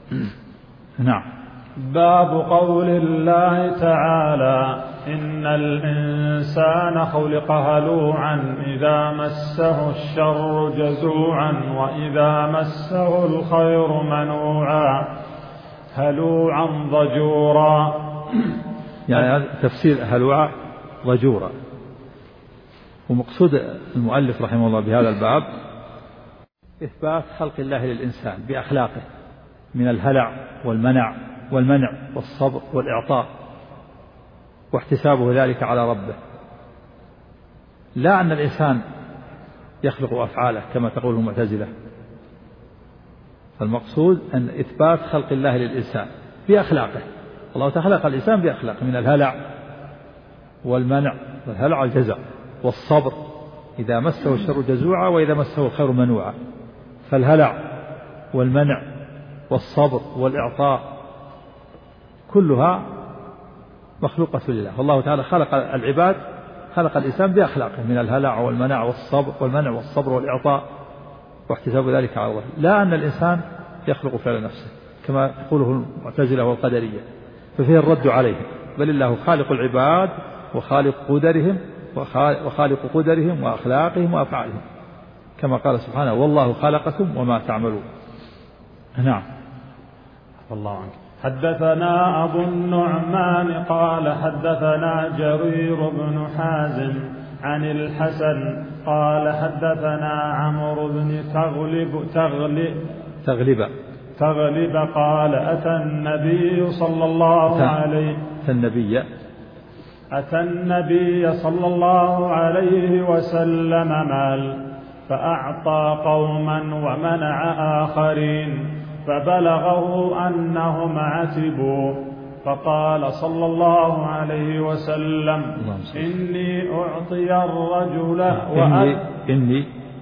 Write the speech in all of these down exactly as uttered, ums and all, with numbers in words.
نعم. باب قول الله تعالى إن الإنسان خلق هلوعا إذا مسه الشر جزوعا وإذا مسه الخير منوعا هلوعا ضجورا. يعني تفسير هلوعا ضجورا. ومقصود المؤلف رحمه الله بهذا الباب إثبات خلق الله للإنسان بأخلاقه من الهلع والمنع والمنع والصبر والإعطاء واحتسابه ذلك على ربه، لا أن الإنسان يخلق أفعاله كما تقول المعتزلة. فالمقصود أن إثبات خلق الله للإنسان بأخلاقه. الله تخلق الإنسان بأخلاقه من الهلع والمنع، والهلع الجزع، والصبر إذا مسه الشر جزوعا وإذا مسه الخير منوعا. فالهلع والمنع والصبر والإعطاء كلها مخلوقة لله. والله تعالى خلق العباد، خلق الإنسان بأخلاقه من الهلع والمنع والصبر والمنع والصبر والإعطاء واحتساب ذلك على الله، لا أن الإنسان يخلق فعل نفسه كما تقوله المعتزلة والقدرية، ففيه الرد عليهم. بل الله خالق العباد وخالق قدرهم وخالق قدرهم وأخلاقهم وأفعالهم، كما قال سبحانه والله خلقكم وما تعملون. نعم. والله عنك. حدثنا أبو النعمان قال حدثنا جرير بن حازم عن الحسن قال حدثنا عمرو بن تغلب تغلب تغلب تغلب قال أتى النبي صلى الله عليه أتى النبي أتى النبي صلى الله عليه وسلم مال فأعطى قوما ومنع آخرين فبلغه أنهم عتبوا فقال صلى الله عليه وسلم إني أعطي الرجل إني, إني,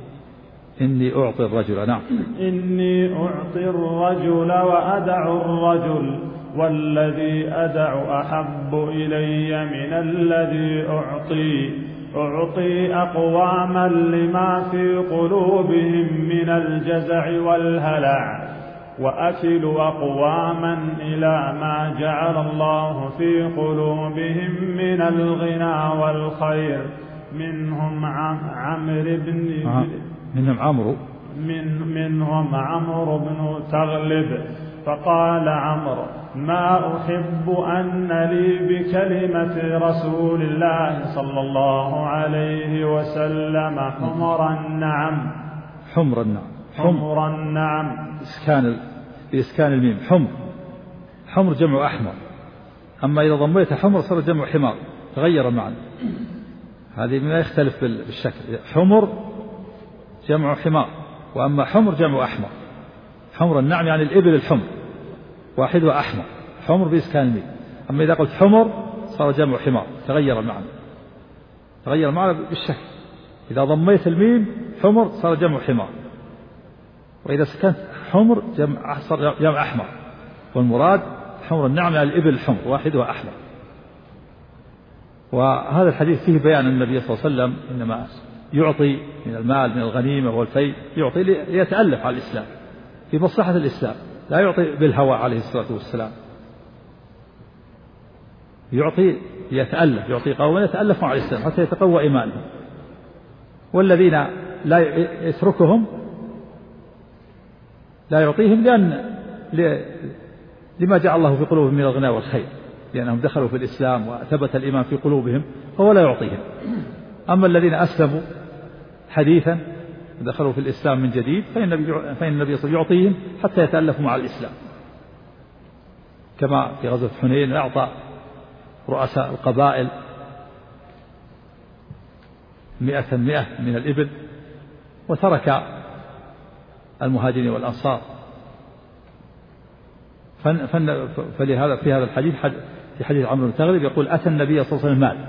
إني أعطي الرجل نعم إني أعطي الرجل وأدع الرجل والذي أدع أحب إلي من الذي أعطي أعطي أقواما لما في قلوبهم من الجزع والهلع وأكل أقواما إلى ما جعل الله في قلوبهم من الغنى والخير منهم عمرو بن منهم عمرو من منهم عمرو بن تغلب فقال عمرو ما أحب أن لي بكلمة رسول الله صلى الله عليه وسلم حمر النعم حمر النعم حمر النعم إسكان بإسكان الميم حمر حمر جمع أحمر، أما إذا ضميت حمر صار جمع حمار تغير المعنى. هذه ما يختلف بالشكل، حمر جمع حمار وأما حمر جمع أحمر. حمر النعم يعني الإبل الحمر واحدها أحمر حمر بإسكان الميم، أما إذا قلت حمر صار جمع حمار تغير المعنى تغير المعنى بالشكل. إذا ضميت الميم حمر صار جمع حمار، وإذا سكنت حمر جمع صار جمع أحمر، والمراد حمر النعم يعني الإبل الحمر واحدها أحمر. وهذا الحديث فيه بيان النبي صلى الله عليه وسلم إنما يعطي من المال من الغنيمة والفيء يعطي ليتألف على الإسلام في مصلحة الإسلام، لا يعطي بالهوى عليه الصلاة والسلام، يعطي ليتألف يعطي قوما يتألف مع الإسلام حتى يتقوى إيمانهم. والذين لا يتركهم لا يعطيهم لأن لما جعل الله في قلوبهم من الغنى والخير، لأنهم دخلوا في الإسلام وثبت الإيمان في قلوبهم فهو لا يعطيهم. أما الذين أسلموا حديثا دخلوا في الإسلام من جديد فإن النبي صلى الله عليه وسلم يعطيهم حتى يتألفوا مع الإسلام، كما في غزوة حنين أعطى رؤساء القبائل مئة مئة من الإبل وترك المهاجرين والأنصار. فلهذا في هذا الحديث في حديث عمرو بن تغلب يقول أتى النبي صلى الله عليه وسلم مال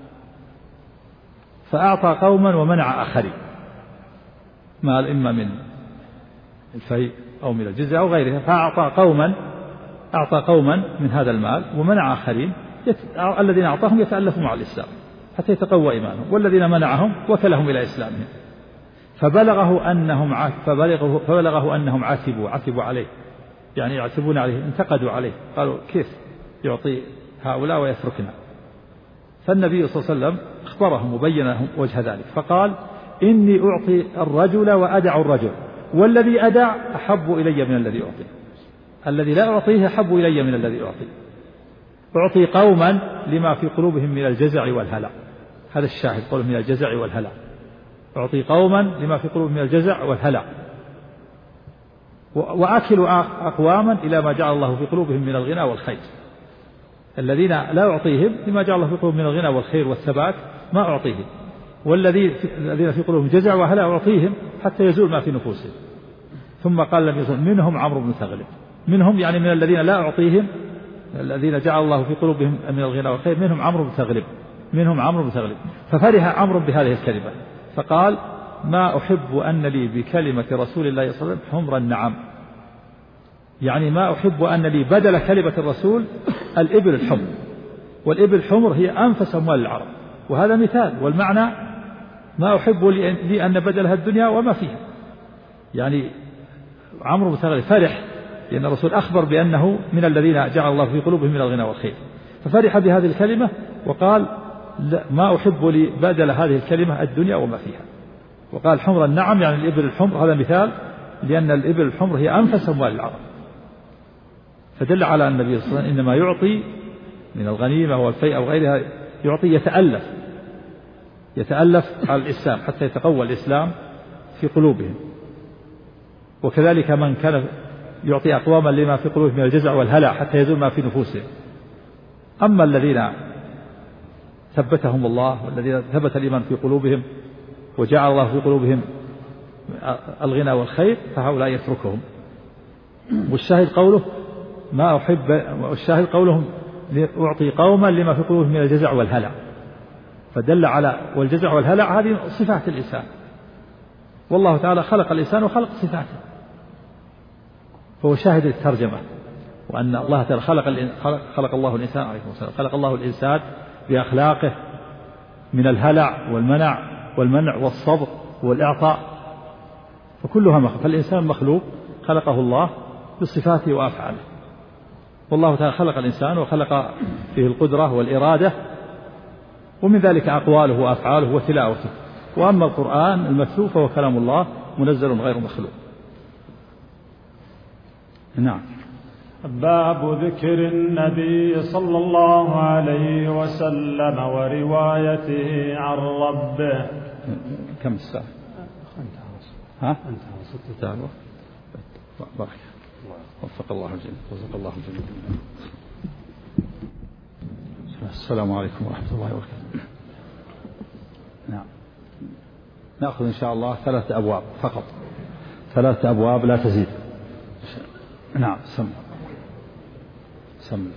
فأعطى قوما ومنع آخرين، مال إما من الفيء أو من الجزية أو غيرها، فأعطى قوما أعطى قوما من هذا المال ومنع آخرين يت... الذين أعطاهم يتألفوا مع الإسلام حتى يتقوى إيمانهم، والذين منعهم وكلهم إلى إسلامهم. فبلغه أنهم ع... فبلغه... فبلغه أنهم عتبوا عتبوا عليه يعني يعتبون عليه، انتقدوا عليه، قالوا كيف يعطي هؤلاء ويتركنا؟ فالنبي صلى الله عليه وسلم اخبرهم وبين لهم وجه ذلك، فقال إني أعطي الرجل وأدع الرجل، والذي أدع أحب إلي من الذي أعطي، الذي لا أعطيه أحب إلي من الذي أعطي. أعطي قوما لما في قلوبهم من الجزع والهلع، هذا الشاهد، قوله من الجزع والهلع، أعطي قوما لما في قلوبهم من الجزع والهلع، وأكل أقواما إلى ما جعل الله في قلوبهم من الغنى والخير. الذين لا أعطيهم لما جعل الله في قلوبهم من الغنى والخير والثبات ما أعطيهم، والذين في قلوبهم جزع وهلع أعطيهم حتى يزول ما في نفوسهم. ثم قال لم يزل منهم عمرو بن ثغلب، منهم يعني من الذين لا أعطيهم، الذين جعل الله في قلوبهم من الغنى والخير، منهم عمرو بن ثغلب، منهم عمرو بن ثغلب. ففرح عمرو بهذه الكلمة فقال ما أحب أن لي بكلمة رسول الله صلى الله عليه وسلم حمر النعم، يعني ما أحب أن لي بدل كلمة الرسول الإبل الحمر، والإبل الحمر هي أنفس أموال العرب، وهذا مثال، والمعنى ما أحب لي أن بدلها الدنيا وما فيها. يعني عمرو بن ثغلب فرح لأن الرسول أخبر بأنه من الذين جعل الله في قلوبهم من الغنى والخير، ففرح بهذه الكلمة وقال ما أحب لي بدل هذه الكلمة الدنيا وما فيها. وقال حمر النعم يعني الإبل الحمر، هذا مثال، لأن الإبل الحمر هي أنفس أموال العرب. فدل على أن النبي صلى الله عليه وسلم إنما يعطي من الغنيمة والفيء أو غيرها، يعطي يتألف يتألف على الإسلام حتى يتقوى الإسلام في قلوبهم. وكذلك من كان يعطي أقواما لما في قلوبهم من الجزع والهلع حتى يزول ما في نفوسهم. أما الذين ثبتهم الله والذين ثبت الإيمان في قلوبهم وجعل الله في قلوبهم الغنى والخير فهؤلاء يتركهم. والشاهد قوله ما أحب، والشاهد قولهم أعطي قوما لما في قلوبهم من الجزع والهلع، فدل على والجزع والهلع هذه صفات الإنسان، والله تعالى خلق الإنسان وخلق صفاته، فهو شاهد الترجمة. وأن الله تعالى خلق خلق الله الإنسان عليه الصلاة، خلق الله الإنسان بأخلاقه من الهلع والمنع والمنع والصبر والإعطاء، فكلها مخلوق. فالإنسان مخلوق خلقه الله بصفاته وأفعاله، والله تعالى خلق الإنسان وخلق فيه القدرة والإرادة، ومن ذلك أقواله وأفعاله وتلاوته. وأما القرآن المتلو فهو كلام الله منزل غير مخلوق. نعم. باب ذكر النبي صلى الله عليه وسلم وروايته عن ربه. كم الساعة؟ ها؟ انتهى. بارك. وفق الله الجميع. وفق الله الجميع. السلام عليكم ورحمة الله وبركاته. نعم. نأخذ إن شاء الله ثلاثة أبواب فقط، ثلاثة أبواب لا تزيد. نعم. سم سم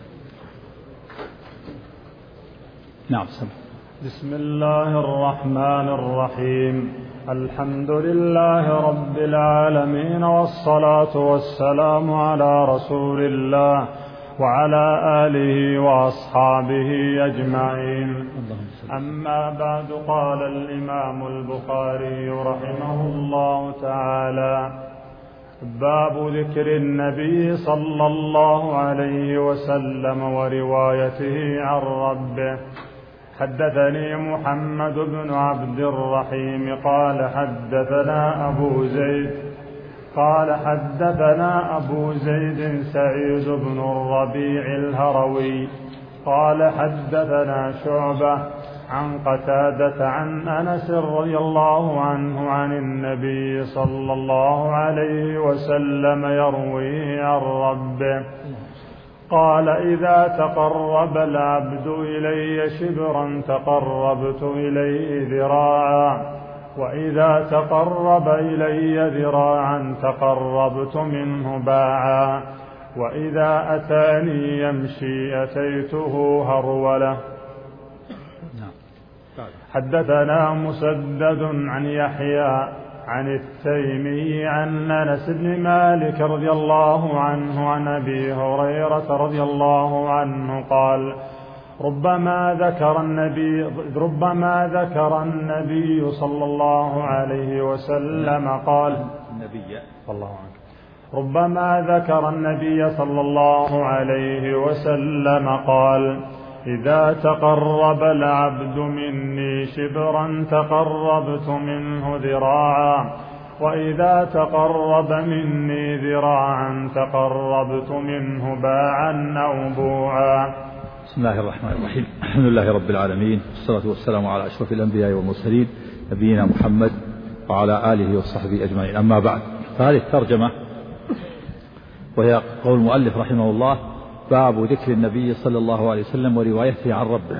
نعم سم بسم الله الرحمن الرحيم. الحمد لله رب العالمين، والصلاة والسلام على رسول الله وعلى آله وأصحابه أجمعين. أما بعد، قال الإمام البخاري رحمه الله تعالى: باب ذكر النبي صلى الله عليه وسلم وروايته عن ربه. حدثني محمد بن عبد الرحيم قال حدثنا أبو زيد قال حدثنا أبو زيد سعيد بن الربيع الهروي قال حدثنا شعبة عن قتادة عن أنس رضي الله عنه عن النبي صلى الله عليه وسلم يرويه عن ربه قال: إذا تقرب العبد إلي شبرا تقربت إليه ذراعا، وإذا تقرب إلي ذراعا تقربت منه باعا، وإذا أتاني يمشي أتيته هرولة. حدثنا مسدد عن يحيى عن التيمي عن أنس بن مالك رضي الله عنه عن أبي هريرة رضي الله عنه قال: ربما ذكر النبي ربما ذكر النبي صلى الله عليه وسلم قال النبي صلى الله عليه ربما ذكر النبي صلى الله عليه وسلم قال: إذا تقرب العبد مني شبرا تقربت منه ذراعا، وإذا تقرب مني ذراعا تقربت منه باعا أو بوعا. بسم الله الرحمن الرحيم. الحمد لله رب العالمين، والصلاة والسلام على أشرف الأنبياء والمرسلين نبينا محمد وعلى آله وصحبه أجمعين. أما بعد، فهذه الترجمة وهي قول المؤلف رحمه الله: باب ذكر النبي صلى الله عليه وسلم وروايته عن ربه.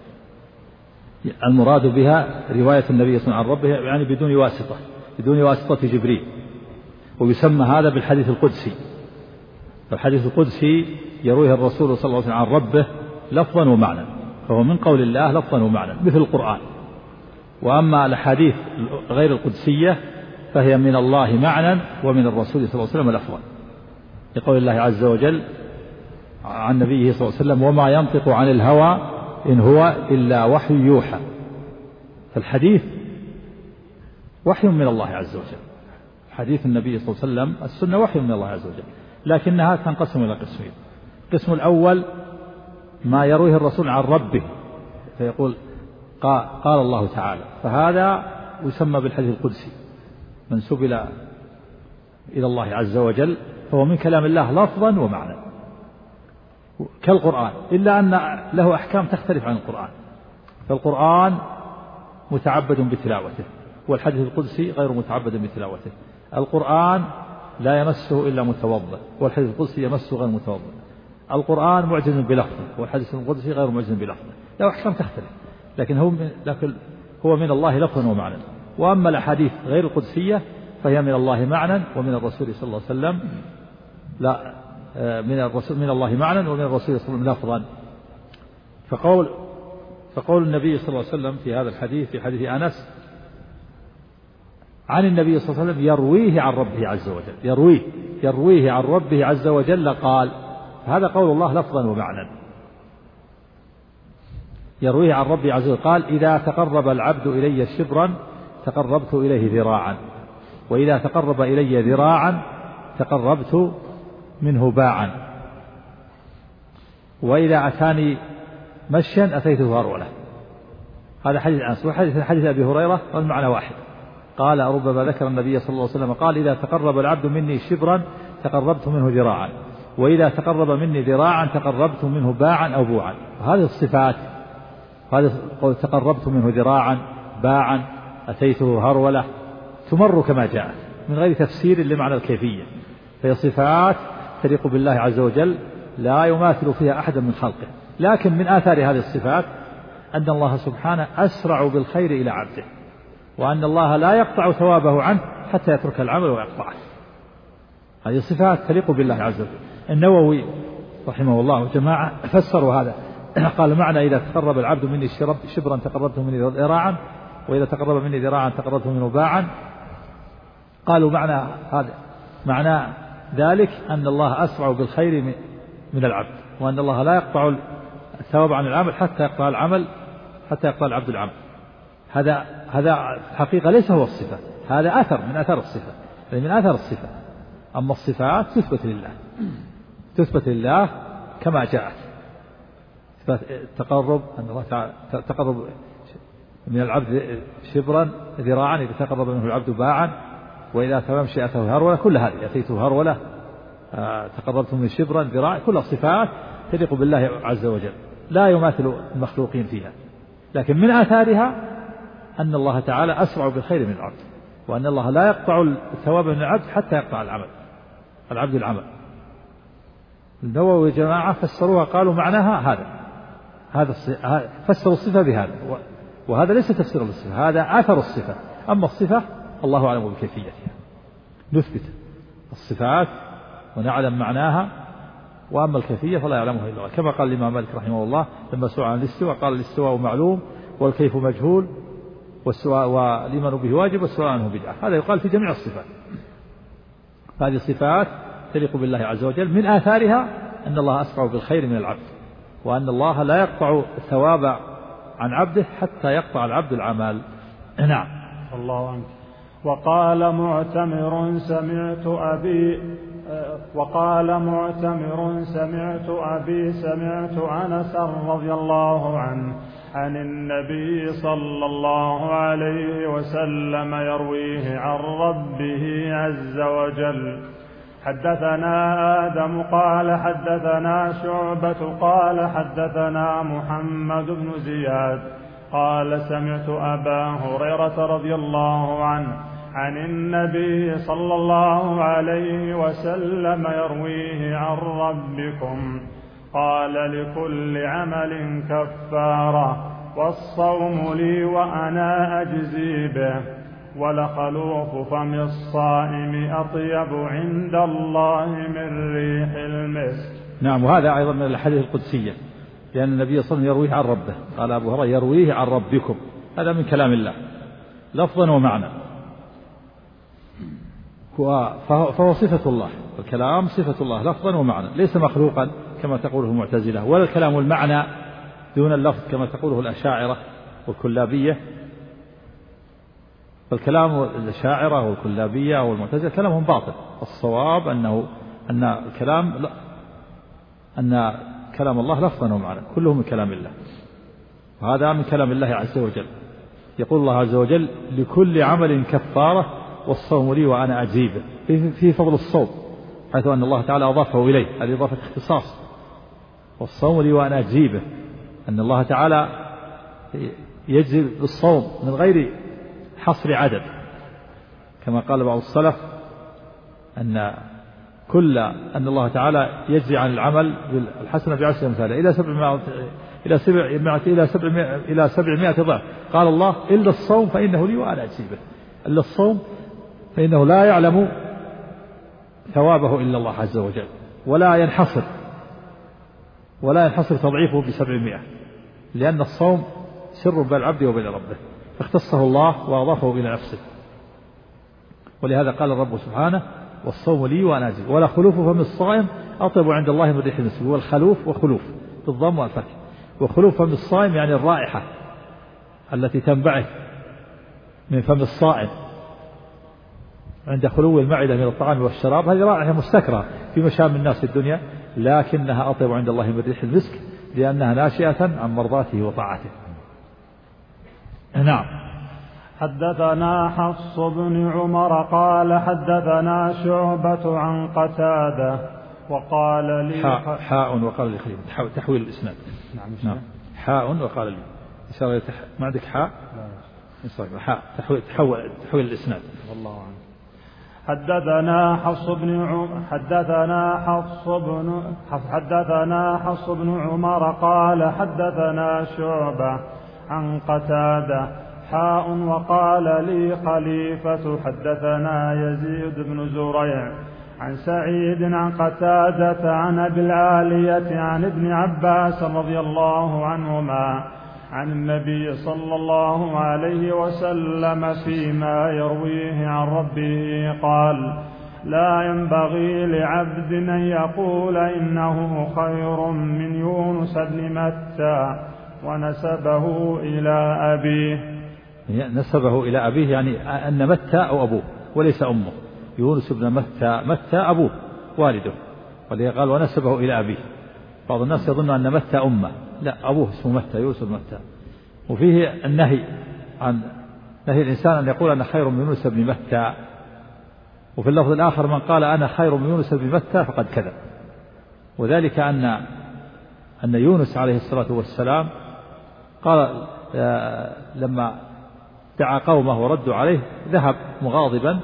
المراد بها رواية النبي صلى الله عليه وسلم عن ربه، يعني بدون واسطة، بدون واسطة جبريل، ويسمى هذا بالحديث القدسي. فالحديث القدسي يرويه الرسول صلى الله عليه وسلم عن ربه لفظا ومعنى، فهو من قول الله لفظا ومعنى مثل القرآن. وأما الأحاديث غير القدسية فهي من الله معنى ومن الرسول صلى الله عليه وسلم لفظا، لقول الله عز وجل عن نبيه صلى الله عليه وسلم: وما ينطق عن الهوى إن هو إلا وحي يوحى. فالحديث وحي من الله عز وجل، حديث النبي صلى الله عليه وسلم السنة وحي من الله عز وجل، لكنها تنقسم إلى قسمين. القسم الأول ما يرويه الرسول عن ربه، فيقول قال الله تعالى، فهذا يسمى بالحديث القدسي منسوب إلى إلى الله عز وجل، فهو من كلام الله لفظا ومعنى كالقرآن، إلا أن له أحكام تختلف عن القرآن. فالقرآن متعبد بتلاوته، والحديث القدسي غير متعبد بتلاوته. القرآن لا يمسه إلا متوضئ، والحديث القدسي يمسه غير متوضئ. القرآن معجز بلفظه، والحديث القدسي غير معجز بلفظه، له أحكام تختلف، لكن هو من لكن هو من الله لفظا ومعنى. وأما الأحاديث غير القدسية فهي من الله معنى ومن الرسول صلى الله عليه وسلم لا من الرسول من الله معنى ومن الرسول صلى الله عليه وسلم لفظا. فقول فقول النبي صلى الله عليه وسلم في هذا الحديث، في حديث أنس عن النبي صلى الله عليه وسلم يرويه عن ربه عز وجل، يرويه يرويه عن ربه عز وجل قال، هذا قول الله لفظا ومعنى. يرويه عن ربه عز وجل قال: إذا تقرب العبد إلي شبرا تقربت إليه ذراعا، وإذا تقرب إلي ذراعا تقربت منه باعا، وإذا أتاني مشيا أتيته هرولة. هذا حديث أنس. وحديث حديث أبي هريرة والمعنى واحد. قال: ربما ذكر النبي صلى الله عليه وسلم قال: إذا تقرب العبد مني شبرا تقربت منه ذراعا، وإذا تقرب مني ذراعا تقربت منه باعا أو بوعا. وهذه الصفات، هذا قول تقربت منه ذراعا، باعا، أتيته هرولة، تمر كما جاءت من غير تفسير لمعنى الكيفية. فهي صفات تليق بالله عز وجل لا يماثل فيها أحدا من خلقه. لكن من آثار هذه الصفات أن الله سبحانه أسرع بالخير إلى عبده، وأن الله لا يقطع ثوابه عنه حتى يترك العمل ويقطعه. هذه صفات تليق بالله عز وجل. النووي رحمه الله جماعة فسروا هذا، قال: معنى إذا تقرب العبد مني شبرا تقربته مني ذراعا، وإذا تقرب مني ذراعا تقربته منه باعا. قالوا معنى هذا معنى ذلك أن الله أسرع بالخير من العبد، وأن الله لا يقطع الثواب عن العمل حتى يقطع العمل حتى يقطع العبد العمل. هذا هذا حقيقة ليس هو الصفة، هذا أثر من أثر الصفة، يعني من أثر الصفة. أما الصفات تثبت لله، تثبت لله كما جاءت. التقرب أن الله تعالى تقرب من العبد شبرا ذراعا، إذا تقرب منه العبد باعا، وإذا تمام شيئته هرولة. كل هذه أتيته هرولة، آه تقربت من شبرا ذراعا، كل صفات تليق بالله عز وجل لا يماثل المخلوقين فيها. لكن من آثارها أن الله تعالى أسرع بالخير من العبد، وأن الله لا يقطع الثواب من العبد حتى يقطع العمل العبد العمل. النووي جماعة فسروها قالوا معناها هذا هذا فسروا الصفة بهذا، وهذا ليس تفسير للصفة، هذا أثر الصفة. أما الصفة الله أعلم بكيفيتها، نثبت الصفات ونعلم معناها، وأما الكيفية فلا يعلمها إلا الله. كما قال الإمام مالك رحمه الله لما سئل عن الاستواء قال: الاستواء معلوم والكيف مجهول، والسؤال والإيمان به واجب والسؤال عنه بدعة. هذا يقال في جميع الصفات. هذه الصفات تليق بالله عز وجل. من آثارها أن الله أسرع بالخير من العبد، وأن الله لا يقطع الثواب عن عبده حتى يقطع العبد العمل. نعم. الله عنك. وقال معتمر: سمعت أبي وقال معتمر سمعت أبي سمعت أنس رضي الله عنه عن النبي صلى الله عليه وسلم يرويه عن ربه عز وجل. حدثنا آدم قال حدثنا شعبة قال حدثنا محمد بن زياد قال سمعت أبا هريرة رضي الله عنه عن النبي صلى الله عليه وسلم يرويه عن ربكم قال لكل عمل كفارة والصوم لي وأنا أجزي به ولخلوف فم الصائم أطيب عند الله من ريح المسك. نعم، وهذا أيضا من الحديث القدسية، لأن النبي صلى الله عليه وسلم يرويه عن ربه. قال أبو هريرة يرويه عن ربكم، هذا من كلام الله لفظا ومعنى، فهو صفة الله، الكلام صفة الله لفظا ومعنى، ليس مخلوقا كما تقوله المعتزلة، ولا الكلام المعنى دون اللفظ كما تقوله الأشاعرة والكلابية. فالكلام الأشاعرة والكلابية والمعتزلة كلامهم باطل. الصواب أنه أن الكلام أن كلام الله لفظا ومعنى كله من كلام الله، وهذا من كلام الله عز وجل. يقول الله عز وجل لكل عمل كفارة والصوم لي وأنا أجزي به، في فضل الصوم حيث أن الله تعالى أضافه إليه، هذه إضافة اختصاص. والصوم لي وأنا أجزي به، أن الله تعالى يجزي بالصوم من غير حصر عدد، كما قال بعض السلف أن كل أن الله تعالى يجزي عن العمل بالحسنة بعشر أمثالها إلى سبعمائة إلى سبعمائة إلى سبعمائة إلى سبعمائة ضعف. قال الله إلا الصوم فإنه لي وأنا أجزي به، إلا الصوم فإنه لا يعلم ثوابه إلا الله عز وجل، ولا ينحصر ولا ينحصر تضعيفه بسبعمائة، لأن الصوم سر بين العبد وبين ربه، فاختصه الله وأضافه إلى نفسه. ولهذا قال الرب سبحانه والصوم لي وأنا أجزي ولا خلوف فم الصائم أطيب عند الله من ريح المسك. والخلوف وخلوف بالضم والفتح، وخلوف فم الصائم يعني الرائحة التي تنبعث من فم الصائم عند خلو المعدة من الطعام والشراب، هذه رائحة مستكرهة في مشام الناس في الدنيا، لكنها أطيب عند الله من ريح المسك لأنها ناشئة عن مرضاته وطاعته. نعم. حدثنا حفص بن عمر قال حدثنا شعبة عن قتادة وقال لي حاء, حاء وقال لي خليل تحويل الإسناد. نعم. نعم. حاء وقال لي إشارة تح... ما عندك حاء؟ لا. حاء تحويل تحول تحويل الإسناد. والله عنه. حدثنا حفص بن عمر حدثنا حفص بن حدثنا حفص بن عمر قال حدثنا شعبة عن قتادة حاء وقال لي خليفة حدثنا يزيد بن زريع عن سعيد عن قتادة عن أبي العالية عن ابن عباس رضي الله عنهما عن النبي صلى الله عليه وسلم فيما يرويه عن ربه قال لا ينبغي لعبد أن يقول إنه خير من يونس بن متى ونسبه إلى أبيه. نسبه إلى أبيه يعني أن متى أو أبوه وليس أمه. يونس بن متى متى أبوه والده، ولذلك قال ونسبه إلى أبيه. بعض الناس يظن أن متى أمه، لا، أبوه اسمه متى، يونس بن متى. وفيه النهي عن نهي الإنسان أن يقول أنا خير من يونس بن متى. وفي اللفظ الآخر من قال أنا خير من يونس بن متى فقد كذب، وذلك أن أن يونس عليه الصلاة والسلام قال لما دعا قومه وردوا عليه ذهب مغاضبا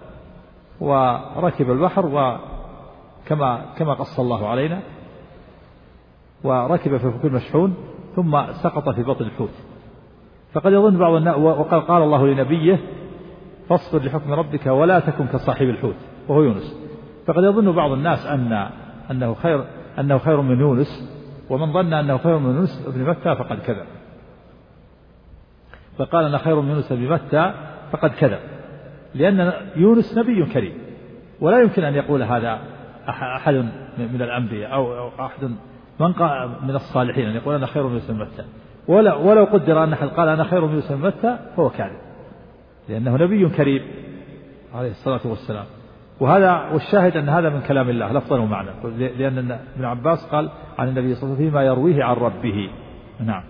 وركب البحر وكما كما قص الله علينا، وركب في فلك مشحون ثم سقط في بطن الحوت. فقد يظن بعض الناس، وقال قال الله لنبيه فاصبر لحكم ربك ولا تكن كصاحب الحوت وهو يونس. فقد يظن بعض الناس أن أنه خير أنه خير من يونس، ومن ظن أنه خير من يونس ابن متى فقد كذب. فقال أنا خير من يونس بن متى فقد كذب، لأن يونس نبي كريم ولا يمكن أن يقول هذا أحد من الأنبياء أو أحد من من الصالحين أن يقول أنا خير من يونس بن متى، ولا ولو قدر أن أحد قال أنا خير من يونس بن متى فهو كاذب، لأنه نبي كريم عليه الصلاة والسلام. وهذا والشاهد أن هذا من كلام الله لفظا ومعنى، لأن ابن عباس قال عن النبي صلى الله عليه وسلم فيما يرويه عن ربه. نعم.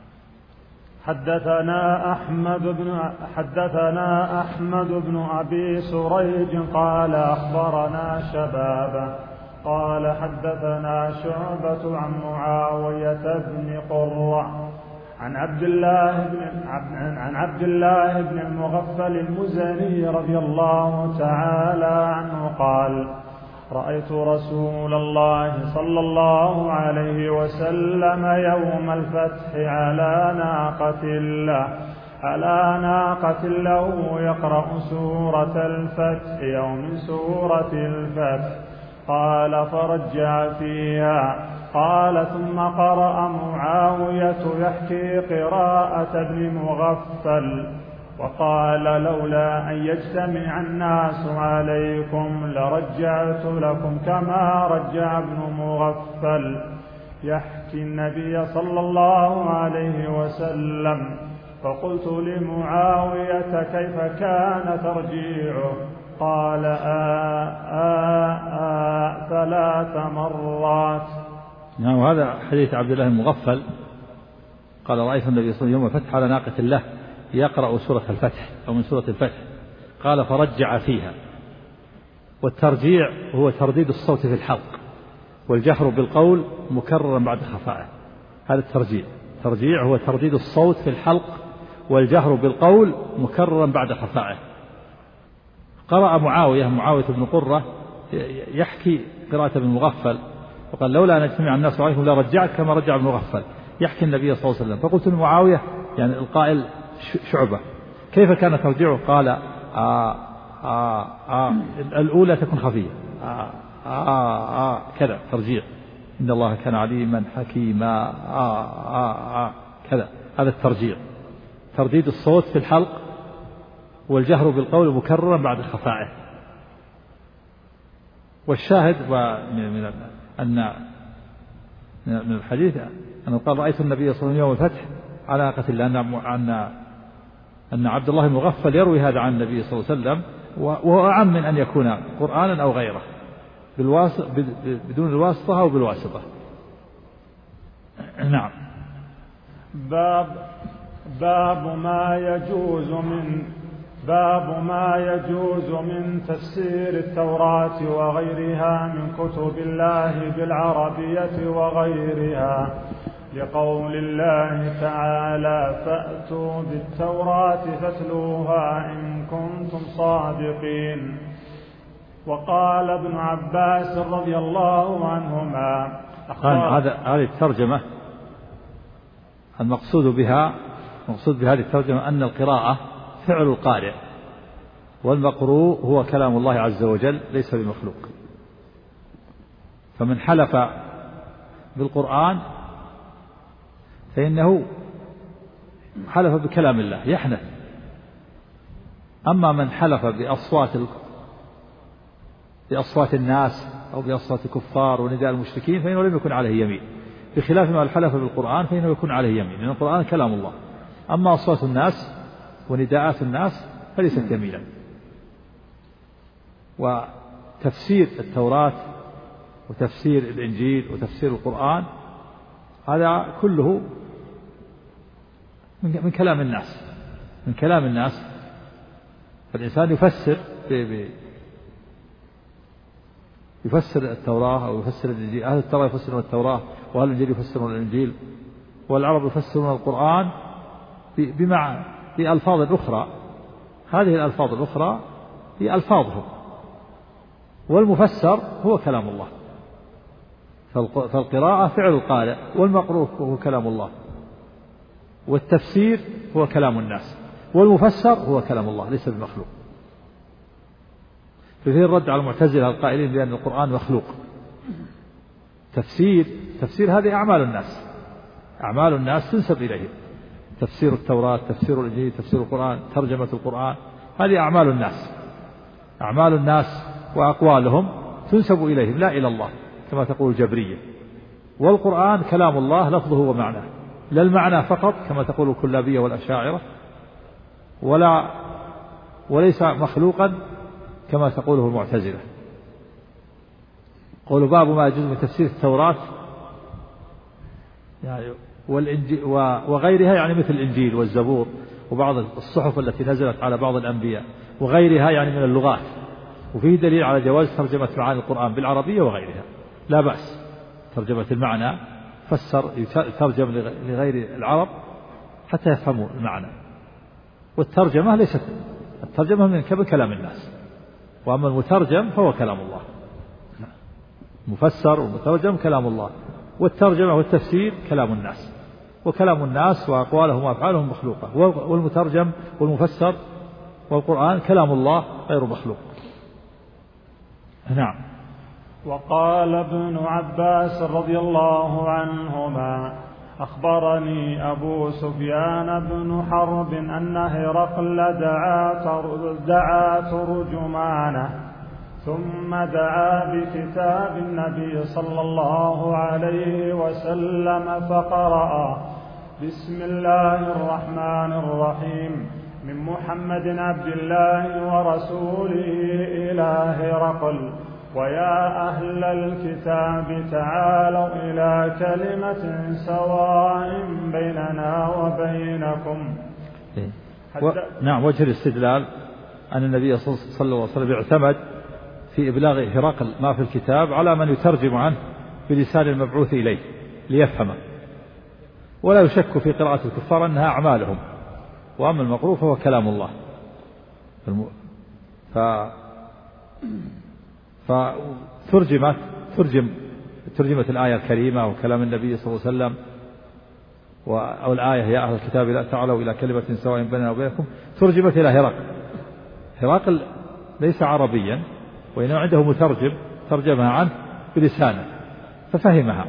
حدثنا أحمد بن حدثنا أحمد بن أبي سريج قال أخبرنا شبابا قال حدثنا شعبة عن معاوية بن قرة عن عبد الله بن عن عبد الله بن المغفل المزني رضي الله تعالى عنه قال: رأيت رسول الله صلى الله عليه وسلم يوم الفتح على ناقة له على ناقة له يقرأ سورة الفتح يوم سورة الفتح. قال: فرجع فيها. قال: ثم قرأ معاوية يحكي قراءة ابن مغفل وقال: لولا أن يجتمع الناس عليكم لرجعت لكم كما رجع ابن مغفل يحكي النبي صلى الله عليه وسلم. فقلت لمعاوية: كيف كان ترجيعه؟ قال: آه آه آه ثلاث مرات. نعم. وهذا حديث عبد الله المغفل قال: رأيت النبي صلى الله عليه وسلم يوم الفتح على ناقة له يقرأ سورة الفتح أو من سورة الفتح. قال: فرجع فيها. والترجيع هو ترديد الصوت في الحلق والجهر بالقول مكررا بعد خفائه، هذا الترجيع. الترجيع هو ترديد الصوت في الحلق والجهر بالقول مكررا بعد خفائه. قرأ معاوية معاوية بن قرة يحكي قراءة ابن مغفل وقال: لولا أن يجتمع الناس عليكم لرجعت كما رجع ابن مغفل يحكي النبي صلى الله عليه وسلم. فقلت لمعاوية يعني القائل شعبة: كيف كان ترجعه؟ قال: آه آه آه الأولى تكون خفية آه آه آه كذا ترجيع، إن الله كان عليما حكيما آه آه آه كذا، هذا الترجيع، ترديد الصوت في الحلق والجهر بالقول مكررا بعد خفائه. والشاهد من أن من الحديث أن قال: رأيت النبي صلى الله عليه وسلم يوم الفتح على ناقة الله، أن أن عبد الله المغفل يروي هذا عن النبي صلى الله عليه وسلم، وهو أعم من أن يكون قرآنا أو غيره بدون الواسطة أو بالواسطة. نعم. باب باب ما يجوز من باب ما يجوز من تفسير التوراة وغيرها من كتب الله بالعربية وغيرها، لقول الله تعالى: فأتوا بالتوراة فاتلوها إن كنتم صادقين. وقال ابن عباس رضي الله عنهما: هذا هذه الترجمة المقصود بها المقصود بهذه الترجمة أن القراءة فعل القارئ، والمقروء هو كلام الله عز وجل ليس بمخلوق. فمن حلف بالقرآن فإنه حلف بكلام الله يحنث. أما من حلف بأصوات بأصوات الناس أو بأصوات الكفار ونداء المشركين فإنه لم يكن عليه يمين، بخلاف ما حلف بالقرآن فإنه يكون عليه يمين، لأن القرآن كلام الله. أما أصوات الناس ونداءات الناس فليست يمينا. وتفسير التوراة وتفسير الإنجيل وتفسير القرآن هذا كله من كلام الناس من كلام الناس فالإنسان يفسر يفسر التوراة أو يفسر الإنجيل. أهل التوراة يفسرون التوراة، وأهل الإنجيل يفسرون الإنجيل، والعرب يفسرون القرآن بمعنى بألفاظ أخرى. هذه الألفاظ الأخرى هي ألفاظهم، والمفسر هو كلام الله. فالقراءة فعل القارئ، والمقروء هو كلام الله، والتفسير هو كلام الناس، والمفسر هو كلام الله ليس بمخلوق. ففيه الرد على المعتزلة القائلين بأن القرآن مخلوق. تفسير تفسير هذه أعمال الناس أعمال الناس تنسب إليهم. تفسير التوراة، تفسير الإنجيل، تفسير القرآن، ترجمة القرآن، هذه أعمال الناس أعمال الناس وأقوالهم تنسب إليهم لا إلى الله كما تقول الجبرية. والقرآن كلام الله لفظه ومعناه، لا المعنى فقط كما تقول الكلابية والأشاعرة، ولا وليس مخلوقا كما تقوله المعتزلة. قولوا باب ما يجوز من تفسير التوراة يعني والإنجيل وغيرها، يعني مثل الإنجيل والزبور وبعض الصحف التي نزلت على بعض الأنبياء وغيرها يعني من اللغات، وفيه دليل على جواز ترجمة معاني القرآن بالعربية وغيرها، لا بأس ترجمة المعنى، فسر يترجم لغير العرب حتى يفهموا المعنى. والترجمة ليست الترجمة من كلام الناس، وأما المترجم فهو كلام الله، مفسر والمترجم كلام الله، والترجمة والتفسير كلام الناس، وكلام الناس وأقوالهم وأفعالهم مخلوقة، والمترجم والمفسر والقرآن كلام الله غير مخلوق. نعم. وقال ابن عباس رضي الله عنهما أخبرني أبو سفيان بن حرب أن هرقل دعا دعا ترجمانه ثم دعا بكتاب النبي صلى الله عليه وسلم فقرأ: بسم الله الرحمن الرحيم من محمد عبد الله ورسوله إلى هرقل ويا أهل الكتاب تعالوا إلى كلمة سواء بيننا وبينكم. و... نعم. وجه الاستدلال أن النبي صلى الله عليه وسلم اعتمد في إبلاغ هرقل ما في الكتاب على من يترجم عنه بلسان المبعوث إليه ليفهمه، ولا يشك في قراءة الكفار أنها أعمالهم، وأما المقروء فهو كلام الله. ف... فترجمت ترجم ترجمت الآية الكريمة وكلام النبي صلى الله عليه وسلم، أو الآية يا أهل الكتاب لا تعالوا إلى كلمة سواء بيننا وبينكم، ترجمت إلى هرقل. هرقل ليس عربيا، وإنما عنده مترجم ترجمها عنه بلسانه ففهمها.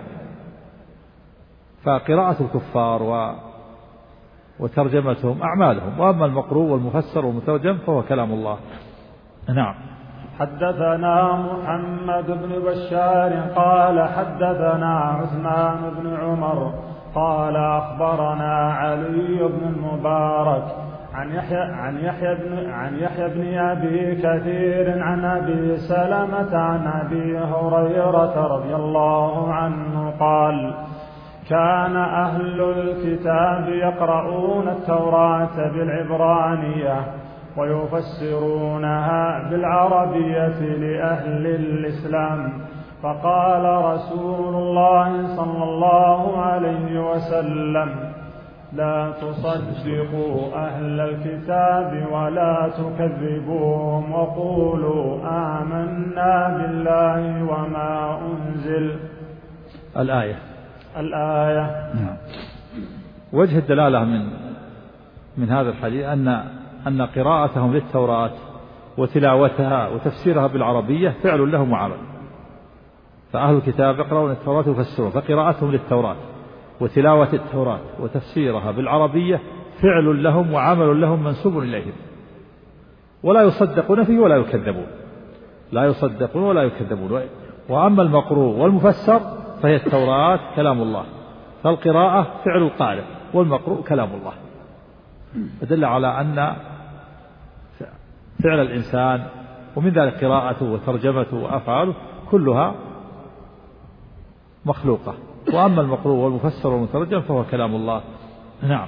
فقراءة الكفار و... وترجمتهم أعمالهم، وأما المقروء والمفسر والمترجم فهو كلام الله. نعم. حدثنا محمد بن بشار قال حدثنا عثمان بن عمر قال أخبرنا علي بن المبارك عن يحيى عن يحيى بن عن يحيى بن أبي كثير عن أبي سلمة عن أبي هريرة رضي الله عنه قال: كان أهل الكتاب يقرؤون التوراة بالعبرانية ويفسرونها بالعربية لأهل الإسلام، فقال رسول الله صلى الله عليه وسلم: لا تصدقوا أهل الكتاب ولا تكذبوهم وقولوا آمنا بالله وما أنزل. الآية الآية. وجه الدلالة من من هذا الحديث أن أن قراءتهم للتوراة وتلاوتها وتفسيرها بالعربية فعل لهم وعمل. فأهل الكتاب يقرؤون التوراة ويفسرون، فقراءتهم للتوراة وتلاوة التوراة وتفسيرها بالعربية فعل لهم وعمل لهم منسوب إليهم، ولا يصدقون فيه ولا يكذبون، لا يصدقون ولا يكذبون. وأما المقروء والمفسر فهي التوراة كلام الله، فالقراءة فعل القارئ والمقروء كلام الله، فدل على أن فعل الإنسان ومن ذلك قراءته وترجمته وأفعاله كلها مخلوقة، وأما المقروء والمفسر والمترجم فهو كلام الله. نعم.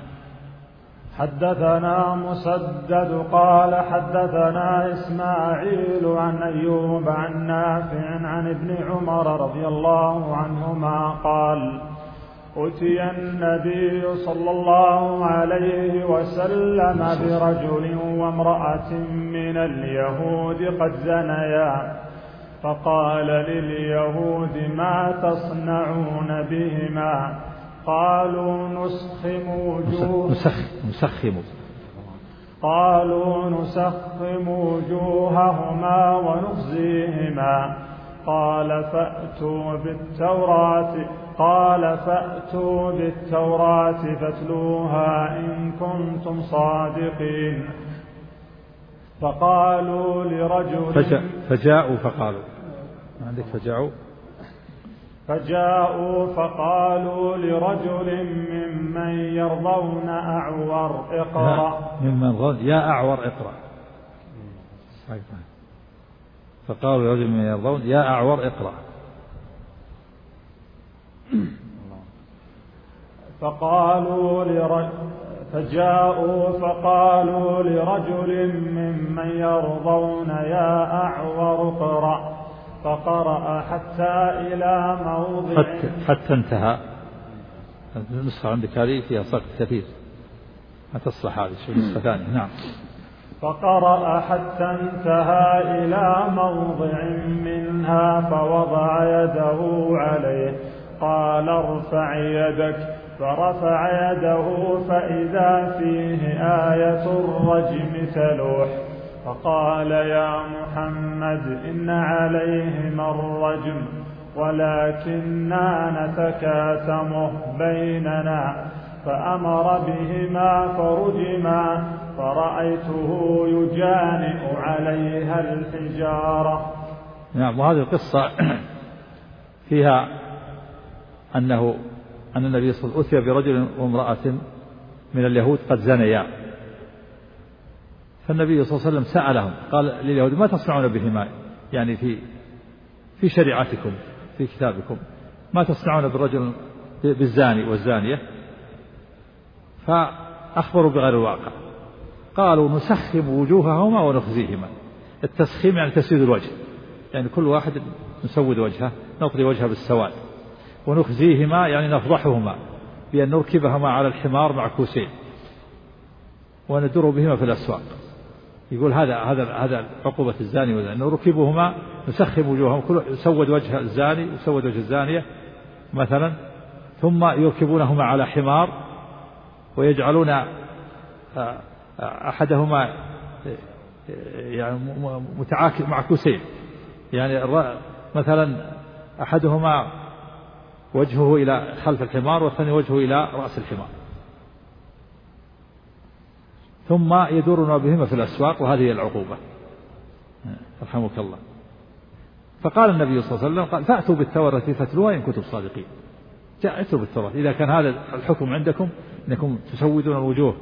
حدثنا مسدد قال حدثنا إسماعيل عن أيوب عن نافع عن ابن عمر رضي الله عنهما قال: أتي النبي صلى الله عليه وسلم برجل وامرأة من اليهود قد زنيا، فقال لليهود: ما تصنعون بهما؟ قالوا نسخم وجوه نسخم قالوا نسخم وجوههما ونخزيهما. قال فأتوا بالتوراة قال فأتوا بالتوراة فاتلوها إن كنتم صادقين. فقالوا لرجل فجاء فجاءوا فقالوا ما عندك فجاءوا فجاءوا فقالوا لرجل ممن يرضون أعور اقرأ. ممن يرضون يا أعور اقرأ. فقالوا لرجل ممن يرضون يا أعور اقرأ. فقالوا لرجل فجاءوا فقالوا لرجل ممن يرضون يا أعور اقرأ، فقرأ حتى إلى موضع حتى, حتى انتهى. النسخة عندك هذه فيها سقط كثير، ما تصلح هذه، شو نسخة ثانية. نعم. فقرأ حتى انتهى إلى موضع منها فوضع يده عليه، قال ارفع يدك، فرفع يده فإذا فيه آية الرجم تلوح، فقال يا محمد إن عليهما الرجم ولكننا نتكاتمه بيننا، فأمر بهما فرجما، فرأيته يجانئ عليها الحجارة. نعم. وهذه القصة فيها أنه أن النبي صلى الله عليه وسلم أتي برجل وامرأة من اليهود قد زنيا، فالنبي صلى الله عليه وسلم سألهم قال لليهود ما تصنعون بهما، يعني في في شريعتكم في كتابكم ما تصنعون بالرجل بالزاني والزانية؟ فأخبروا بغير الواقع، قالوا نسخم وجوههما ونخزيهما. التسخيم يعني تسويد الوجه، يعني كل واحد نسود وجهه، نطري وجهه بالسواد. ونخزيهما يعني نفضحهما بأن نركبهما على الحمار معكوسين وندر بهما في الأسواق. يقول هذا هذا هذا عقوبة الزاني والزانية، نركبهما نسخم وجوههم، كل يسود وجه الزاني ويسود وجه الزانية مثلا، ثم يركبونهما على حمار ويجعلون أحدهما يعني متعاكس معكوسين، يعني مثلا أحدهما وجهه إلى خلف الحمار والثاني وجهه إلى رأس الحمار، ثم يدورون بهما في الأسواق، وهذه هي العقوبة. رحمك الله. فقال النبي صلى الله عليه وسلم قال فأتوا بالتوراة فتلوها إن كنتم صادقين. جاءتوا بالتوراة إذا كان هذا الحكم عندكم أنكم تسودون الوجوه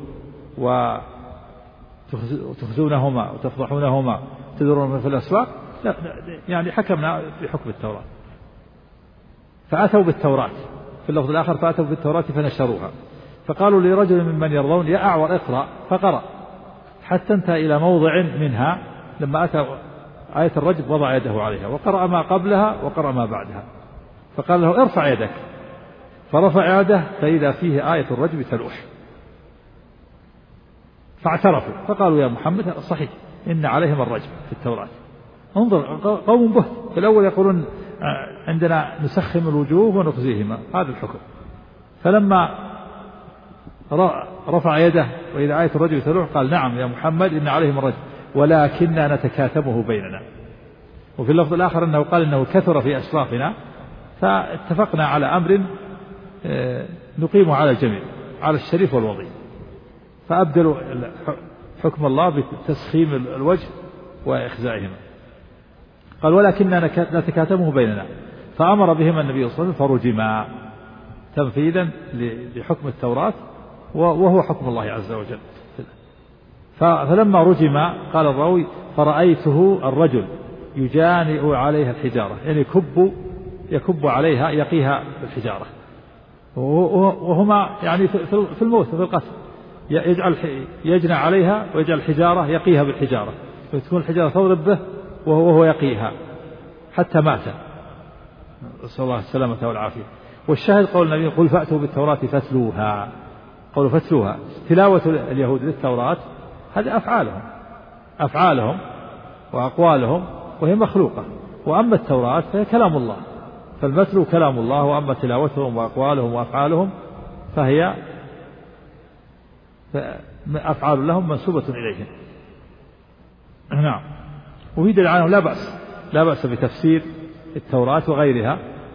وتخزونهما وتفضحونهما تدورون في الأسواق، لا يعني حكمنا بحكم التوراة. فأتوا بالتوراة، في اللفظ الآخر فأتوا بالتوراة فنشروها، فقالوا لرجل ممن يرضون يا أعور اقرأ، فقرأ حتى انتهى إلى موضع منها، لما أتى آية الرجم وضع يده عليها وقرأ ما قبلها وقرأ ما بعدها، فقال له ارفع يدك، فرفع يده فإذا فيه آية الرجم تلوح، فاعترفوا فقالوا يا محمد صحيح إن عليهم الرجم في التوراة. انظر قوم به، في الأول يقولون عندنا نسخم الوجوه ونخزيهما، هذا الحكم. فلما رفع يده وإذا آية الرجم تلوح قال نعم يا محمد إن عليهم الرجم ولكننا نتكاتمه بيننا. وفي اللفظ الآخر أنه قال إنه كثر في أشرافنا، فاتفقنا على أمر نقيم على الجميع، على الشريف والوضيع، فأبدلوا حكم الله بتسخيم الوجه وإخزائهما. قال ولكننا نتكاتمه بيننا، فأمر بهما النبي صلى الله عليه وسلم فرجما تنفيذا لحكم التوراة وهو حكم الله عز وجل. فلما رجما قال الراوي فرأيته الرجل يجانئ عليها الحجارة، يعني يكب يكب عليها يقيها بالحجارة، وهما يعني في الموت في القتل، يجعل يجنى عليها ويجعل الحجارة يقيها بالحجارة، فتكون الحجارة تضرب به وهو يقيها حتى مات، نسأل الله السلامة والعافية. والشاهد قول النبي قل فأتوا بالتوراة فاتلوها، قولوا فاتلوها تلاوة اليهود للتوراة هذه أفعالهم أفعالهم وأقوالهم وهي مخلوقة، وأما التوراة فهي كلام الله، فالمتلو كلام الله، وأما تلاوتهم وأقوالهم وأفعالهم فهي أفعال لهم منسوبة إليهم. نعم. وفي دليل عنه لا بأس لا بأس بتفسير التوراة وغيرها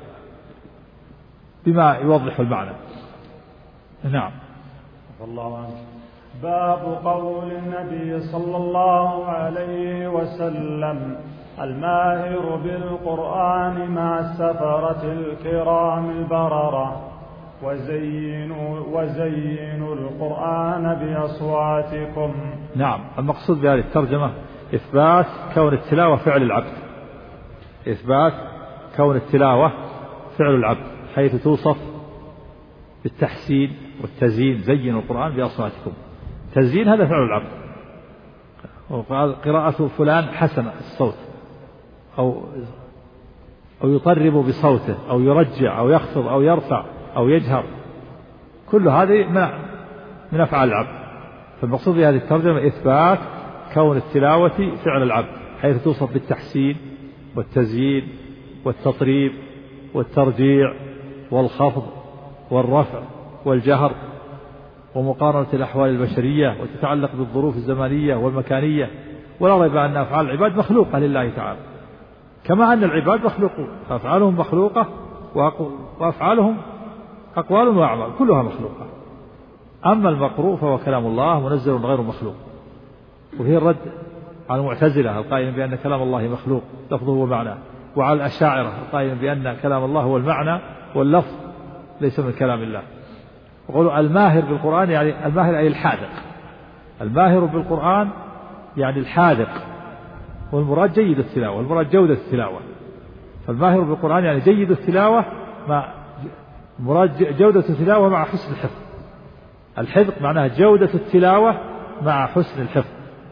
بما يوضح المعنى. نعم. الله عنه. باب قول النبي صلى الله عليه وسلم الماهر بالقرآن مع السفرة الكرام البررة وزينوا, وزينوا القرآن بأصواتكم. نعم. المقصود بهذه الترجمة إثبات كون التلاوة فعل العبد إثبات كون التلاوة فعل العبد، حيث توصف بالتحسين والتزيين، زينوا القرآن بأصواتكم. تزيين هذا فعل العبد، وقال قراءة فلان حسن الصوت، أو أو يطرب بصوته، أو يرجع أو يخفض أو يرفع أو يجهر، كل هذه من أفعال العبد. فالمقصود بهذه الترجمة إثبات كون التلاوة فعل العبد، حيث توصف بالتحسين والتزيين والتطريب والترجيع والخفض والرفع والجهر، ومقارنة الأحوال البشرية، وتتعلق بالظروف الزمانية والمكانية. ولا ريب أن أفعال العباد مخلوقة لله تعالى، كما أن العباد مخلوقون، فأفعالهم مخلوقة وأفعالهم أقوال وأعمال كلها مخلوقة. أما المقروء فهو كلام الله منزل غير مخلوق، وهي الرد على المعتزلة القائلين بأن كلام الله مخلوق لفظه ومعناه، وعلى الأشاعرة القائلين بأن كلام الله هو المعنى واللفظ ليس من كلام الله. وقالوا الماهر بالقرآن يعني الماهر أي الحاذق، الماهر بالقرآن يعني الحاذق، والمراد جيد التلاوة، والمراد جودة التلاوة. فالماهر بالقرآن يعني جيد التلاوة مع مراد جودة التلاوة مع حسن الحفظ. الحفظ معناه جودة التلاوة مع حسن الحفظ،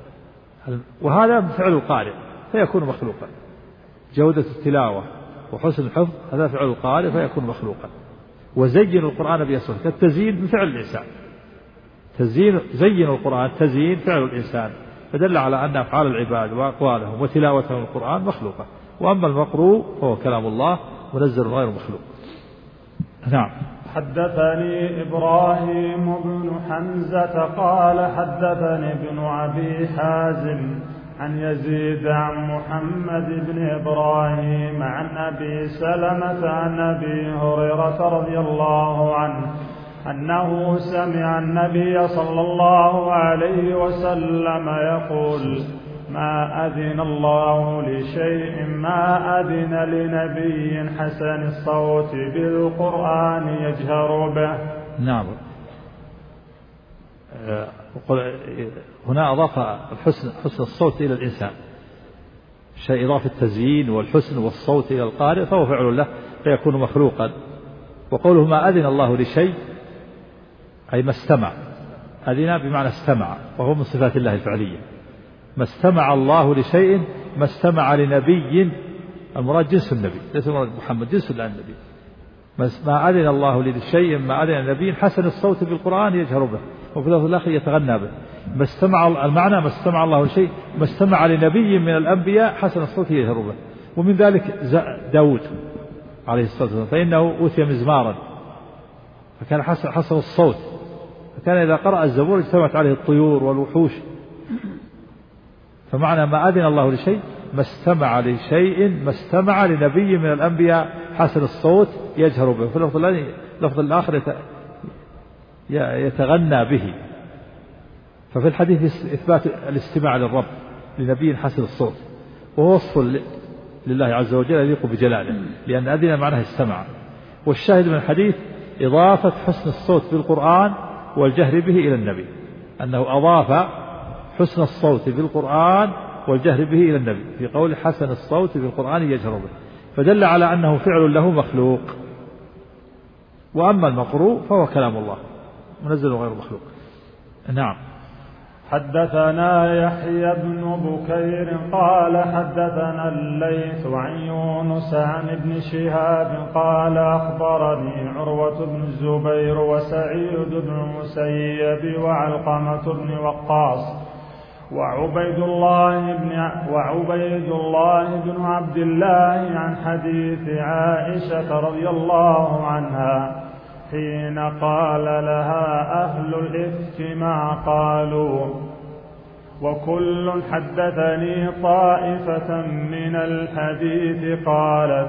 وهذا فعل القارئ فيكون مخلوقا. جودة التلاوة وحسن الحفظ هذا فعل القارئ فيكون مخلوقا. وزين القرآن بأسره، كالتزيين بفعل الإنسان، تزيين زين القرآن تزيين فعل الإنسان، فدل على أن أفعال العباد وأقوالهم وتلاوتهم القرآن مخلوقة. وأما المقروء فهو كلام الله منزل غير مخلوق. نعم. حدثني إبراهيم بن حمزة قال حدثني ابن أبي حازم عن يزيد عن محمد بن إبراهيم عن أبي سلمة عن أبي هريرة رضي الله عنه أنه سمع النبي صلى الله عليه وسلم يقول: ما أذن الله لشيء ما أذن لنبي حسن الصوت بالقرآن يجهر به. نعم. هنا أضاف الحسن حسن الصوت إلى الإنسان، شيء إضافة التزيين والحسن والصوت إلى القارئ فهو فعل له فيكون مخلوقا. وقوله ما أذن الله لشيء أي ما استمع، أذن بمعنى استمع، وهو من صفات الله الفعلية. ما استمع الله لشيء، ما استمع لنبي، المراد جنس النبي ليس المراد محمد، جنس النبي. ما أذن الله لشيء ما أذن النبي حسن الصوت بالقرآن يجهر به، وفي اللفظ الآخر يتغنى به. ما استمع المعنى ما استمع الله لشيء ما استمع لنبي من الأنبياء حسن الصوت يجهر به. ومن ذلك داود عليه الصلاة والسلام، فإنه أوتي مزمارا فكان حسن, حسن الصوت، فكان إذا قرأ الزبور اجتمعت عليه الطيور والوحوش. فمعنى ما أذن الله لشيء ما استمع لشيء ما استمع لنبي من الأنبياء حسن الصوت يجهر به. في اللفظ الآخر يتغنى به. ففي الحديث إثبات الاستماع للرب لنبي حسن الصوت، وهو وصف لله عز وجل يليق بجلاله، لأن أذن معناه استمع. والشاهد من الحديث إضافة حسن الصوت بالقرآن والجهر به إلى النبي، أنه أضاف حسن الصوت بالقرآن والجهر به إلى النبي في قول حسن الصوت بالقرآن يجهر به، فدل على أنه فعل له مخلوق. وأما المقروء فهو كلام الله منزل غير مخلوق. نعم. حدثنا يحيى بن بكير قال حدثنا الليث عن يونس عن ابن شهاب قال أخبرني عروة بن الزبير وسعيد بن المسيب وعلقمة بن وقاص وعبيد الله بن وعبيد الله بن عبد الله عن حديث عائشة رضي الله عنها حين قال لها أهل الإفك ما قالوا، وكل حدثني طائفة من الحديث قالت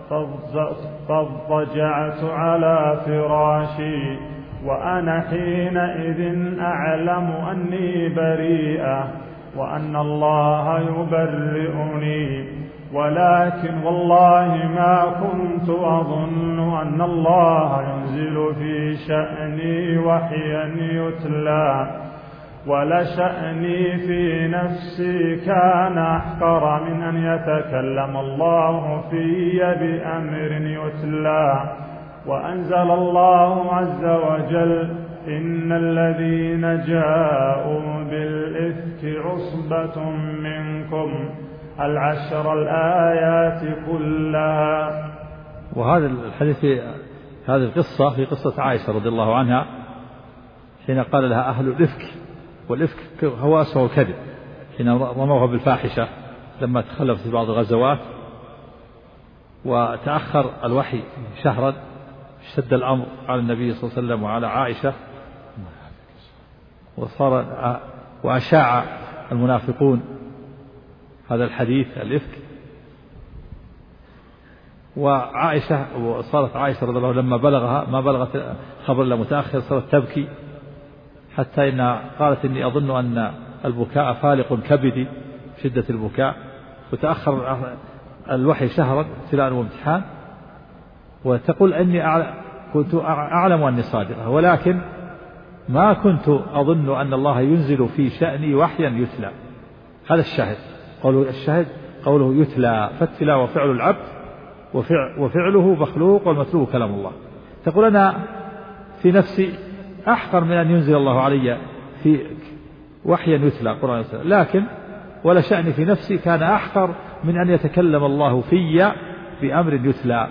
فاضطجعت على فراشي وأنا حينئذ أعلم أني بريئة وأن الله يبرئني، ولكن والله ما كنت أظن أن الله ينزل في شأني وحيا يتلى، ولشأني في نفسي كان أحقر من أن يتكلم الله في بأمر يتلى. وأنزل الله عز وجل إن الذين جاءوا بالإفك عصبة منكم العشر الآيات كلها. وهذا الحديث في هذه القصة في قصة عائشة رضي الله عنها حين قال لها أهل الإفك، والإفك هو أسوأ الكذب، حين رموها بالفاحشة لما تخلفت في بعض الغزوات وتأخر الوحي شهرا، اشتد الأمر على النبي صلى الله عليه وسلم وعلى عائشة، وصار وأشاع المنافقون هذا الحديث الإفك. وعائشة وصارت عائشة رضي الله عنها لما بلغها ما بلغت خبر إلا متأخر صارت تبكي، حتى إنها قالت إني أظن أن البكاء فالق كبدي، شدة البكاء، وتأخر الوحي شهرا ابتلاء وامتحان. وتقول إني كنت أعلم أني صادقة، ولكن ما كنت أظن أن الله ينزل في شأني وحيا يتلى. هذا الشاهد، قوله الشاهد قوله يتلى، فالتلاوة فعل العبد وفعله مخلوق والمتلو كلام الله. تقول أنا في نفسي أحقر من أن ينزل الله علي في وحيا يتلى قرآن يتلى، لكن ولا شأني في نفسي كان أحقر من أن يتكلم الله في بأمر يتلى.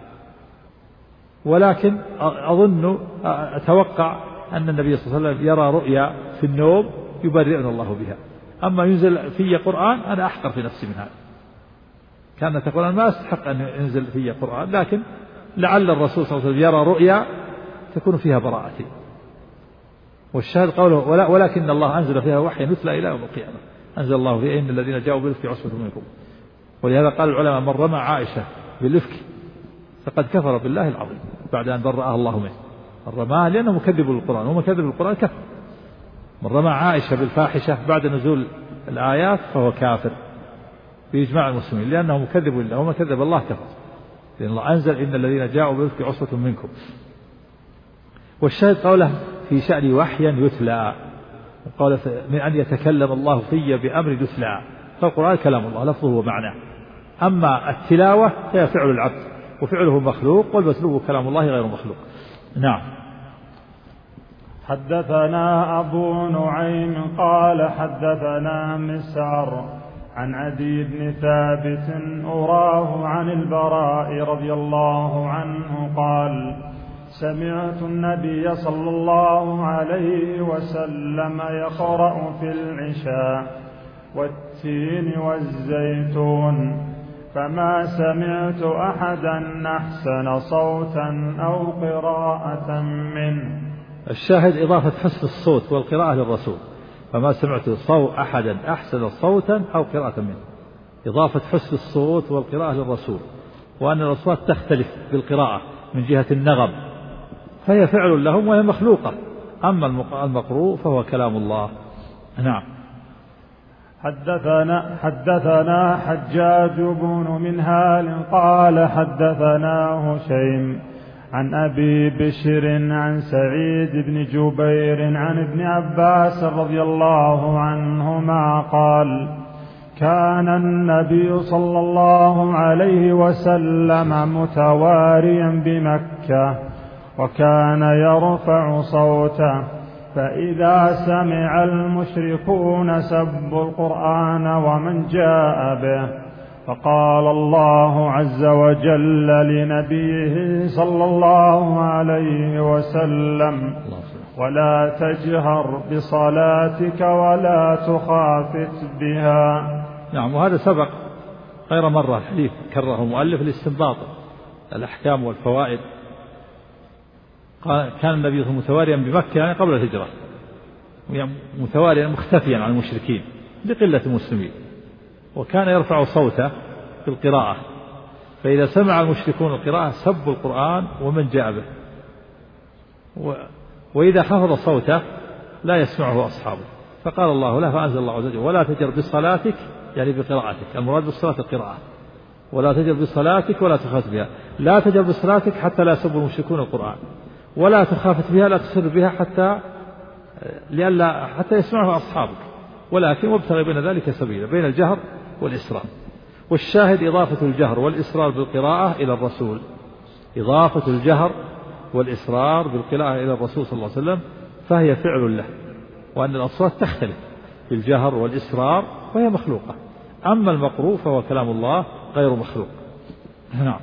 ولكن أظن أتوقع أن النبي صلى الله عليه وسلم يرى رؤيا في النوم يبرئنا الله بها، أما ينزل في قرآن أنا أحقر في نفسي من هذا. كانت تقول أنا ما أستحق أن ينزل في قرآن، لكن لعل الرسول صلى الله عليه وسلم يرى رؤيا تكون فيها براءتي. والشاهد قوله ولا ولكن الله أنزل فيها وحيا يتلى إلى يوم القيامة. أنزل الله فيها إن الذين جاءوا بالإفك عصبة منكم. ولهذا قال العلماء من رمى عائشة بالإفك فقد كفر بالله العظيم بعد أن برأها الله منه. الرماها لأنه مكذب للقرآن، ومن كذب للقرآن كفر. من رمى عائشة بالفاحشة بعد نزول الآيات فهو كافر بإجماع المسلمين، لأنه مكذب لله، ومن كذب الله كفر، لأن الله أنزل إن الذين جاءوا بالإفك عصبة منكم. والشاهد قوله في شأن وحيا يتلى، قال من أن يتكلم الله في بأمر يتلى، فالقرآن كلام الله لفظه ومعناه، أما التلاوة هي فعل العبد وفعله مخلوق، والمتلو كلام الله غير مخلوق. نعم. حدثنا أبو نعيم قال حدثنا مسعر عن عدي بن ثابت أراه عن البراء رضي الله عنه قال سمعت النبي صلى الله عليه وسلم يقرأ في العشاء والتين والزيتون، فما سمعت أحدا أحسن صوتا أو قراءة منه. الشاهد إضافة حسن الصوت والقراءة للرسول، فما سمعت صوت أحدا أحسن صوتا أو قراءة منه، إضافة حسن الصوت والقراءة للرسول، وأن الأصوات تختلف بالقراءة من جهة النغم، فهي فعل لهم وهي مخلوقة، أما المقروء فهو كلام الله. نعم. حدثنا حدثنا حجاج بن منهال قال حدثنا هشيم عن أبي بشر عن سعيد بن جبير عن ابن عباس رضي الله عنهما قال كان النبي صلى الله عليه وسلم متواريا بمكة وكان يرفع صوته، فإذا سمع المشركون سبوا القرآن ومن جاء به، فقال الله عز وجل لنبيه صلى الله عليه وسلم ولا تجهر بصلاتك ولا تخافت بها. نعم. وهذا سبق غير مرة الحديث كرره المؤلف لاستنباط الأحكام والفوائد. كان النبي متواريا بمكة يعني قبل الهجرة، متواريا مختفيا عن المشركين لقلة المسلمين، وكان يرفع صوته بالقراءة، فإذا سمع المشركون القراءة سبوا القرآن ومن جاء به، وإذا خفض صوته لا يسمعه أصحابه، فقال الله له فأنزل الله عز وجل ولا تجر بصلاتك يعني بقراءتك، المراد بالصلاة القراءة، ولا تجر بصلاتك ولا تخافت بها، لا تجر بصلاتك حتى لا يسب المشركون القرآن، ولا تخافت بها لا تسر بها حتى لئلا حتى يسمعه أصحابك، ولكن وابتغي بين ذلك سبيلا، بين الجهر والإسرار. والشاهد إضافة الجهر والإسرار بالقراءة إلى الرسول، إضافة الجهر والإسرار بالقراءة إلى الرسول صلى الله عليه وسلم فهي فعل له، وأن الأصوات تختلف بالجهر والإسرار وهي مخلوقة. أما المقروء فهو كلام الله غير مخلوق. نعم.